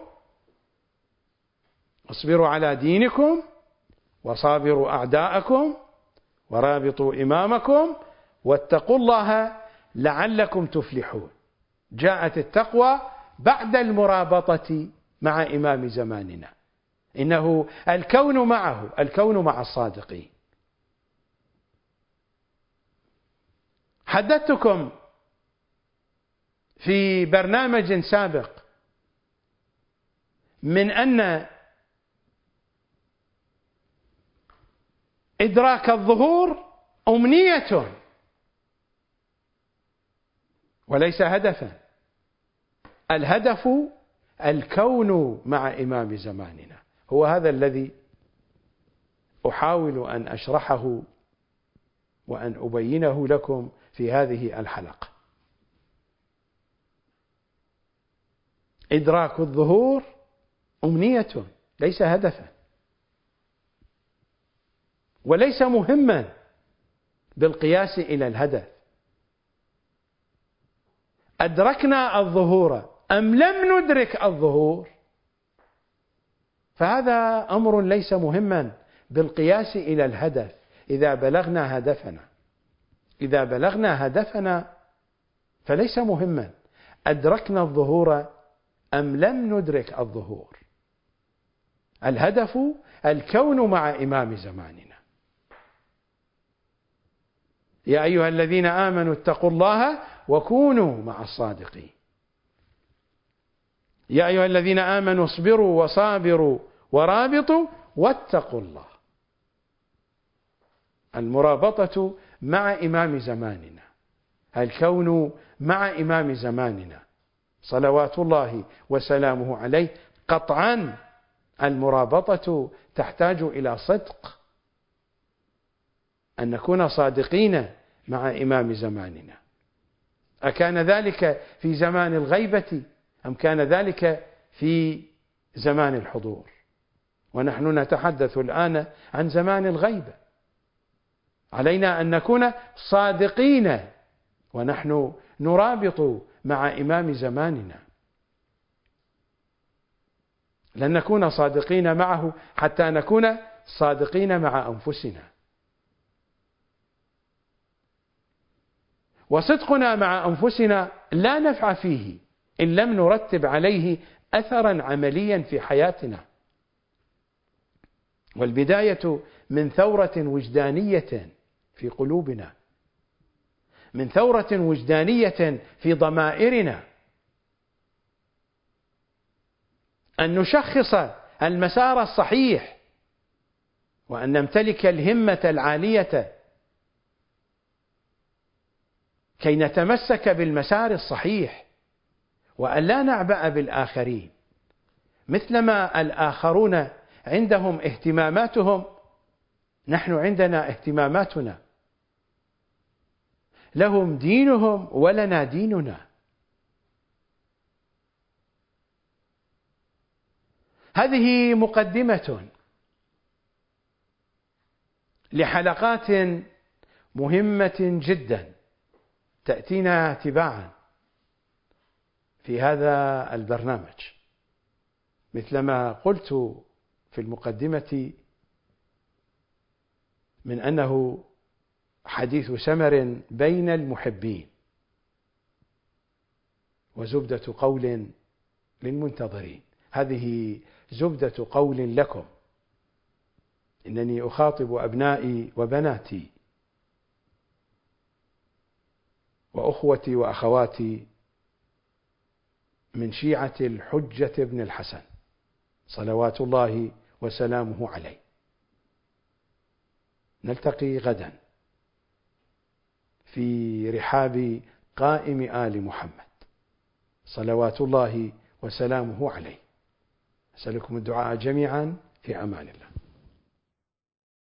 S1: اصبروا على دينكم، وصابروا أعداءكم، ورابطوا إمامكم، واتقوا الله لعلكم تفلحون. جاءت التقوى بعد المرابطة مع إمام زماننا، إنه الكون معه، الكون مع الصادقين. حدثتكم في برنامج سابق من أن إدراك الظهور أمنية وليس هدفا. الهدف الكون مع إمام زماننا. هو هذا الذي أحاول أن أشرحه وأن أبينه لكم في هذه الحلقة. إدراك الظهور أمنية ليس هدفا، وليس مهما بالقياس إلى الهدف. أدركنا الظهور أم لم ندرك الظهور، فهذا أمر ليس مهما بالقياس إلى الهدف. إذا بلغنا هدفنا إذا بلغنا هدفنا فليس مهما أدركنا الظهور أم لم ندرك الظهور. الهدف الكون مع إمام زماننا. يا أيها الذين آمنوا اتقوا الله وكونوا مع الصادقين. يا أيها الذين آمنوا اصبروا وصابروا ورابطوا واتقوا الله. المرابطة مع إمام زماننا، الكون مع إمام زماننا صلوات الله وسلامه عليه. قطعا المرابطة تحتاج إلى صدق، أن نكون صادقين مع إمام زماننا. أكان ذلك في زمان الغيبة أم كان ذلك في زمان الحضور؟ ونحن نتحدث الآن عن زمان الغيبة. علينا أن نكون صادقين ونحن نرابط مع إمام زماننا. لن نكون صادقين معه حتى نكون صادقين مع أنفسنا. وصدقنا مع أنفسنا لا نفع فيه إن لم نرتب عليه أثرا عمليا في حياتنا. والبداية من ثورة وجدانية في قلوبنا، من ثورة وجدانية في ضمائرنا، أن نشخص المسار الصحيح، وأن نمتلك الهمة العالية كي نتمسك بالمسار الصحيح، وأن لا نعبأ بالآخرين. مثلما الآخرون عندهم اهتماماتهم نحن عندنا اهتماماتنا، لهم دينهم ولنا ديننا. هذه مقدمة لحلقات مهمة جدا تأتينا تباعا في هذا البرنامج. مثلما قلت في المقدمة من أنه حديث سمر بين المحبين وزبدة قول للمنتظرين. هذه زبدة قول لكم. إنني أخاطب أبنائي وبناتي وأخوتي وأخواتي من شيعة الحجة بن الحسن صلوات الله وسلامه عليه. نلتقي غدا في رحاب قائم آل محمد صلوات الله وسلامه عليه. أسألكم الدعاء جميعا في أمان الله.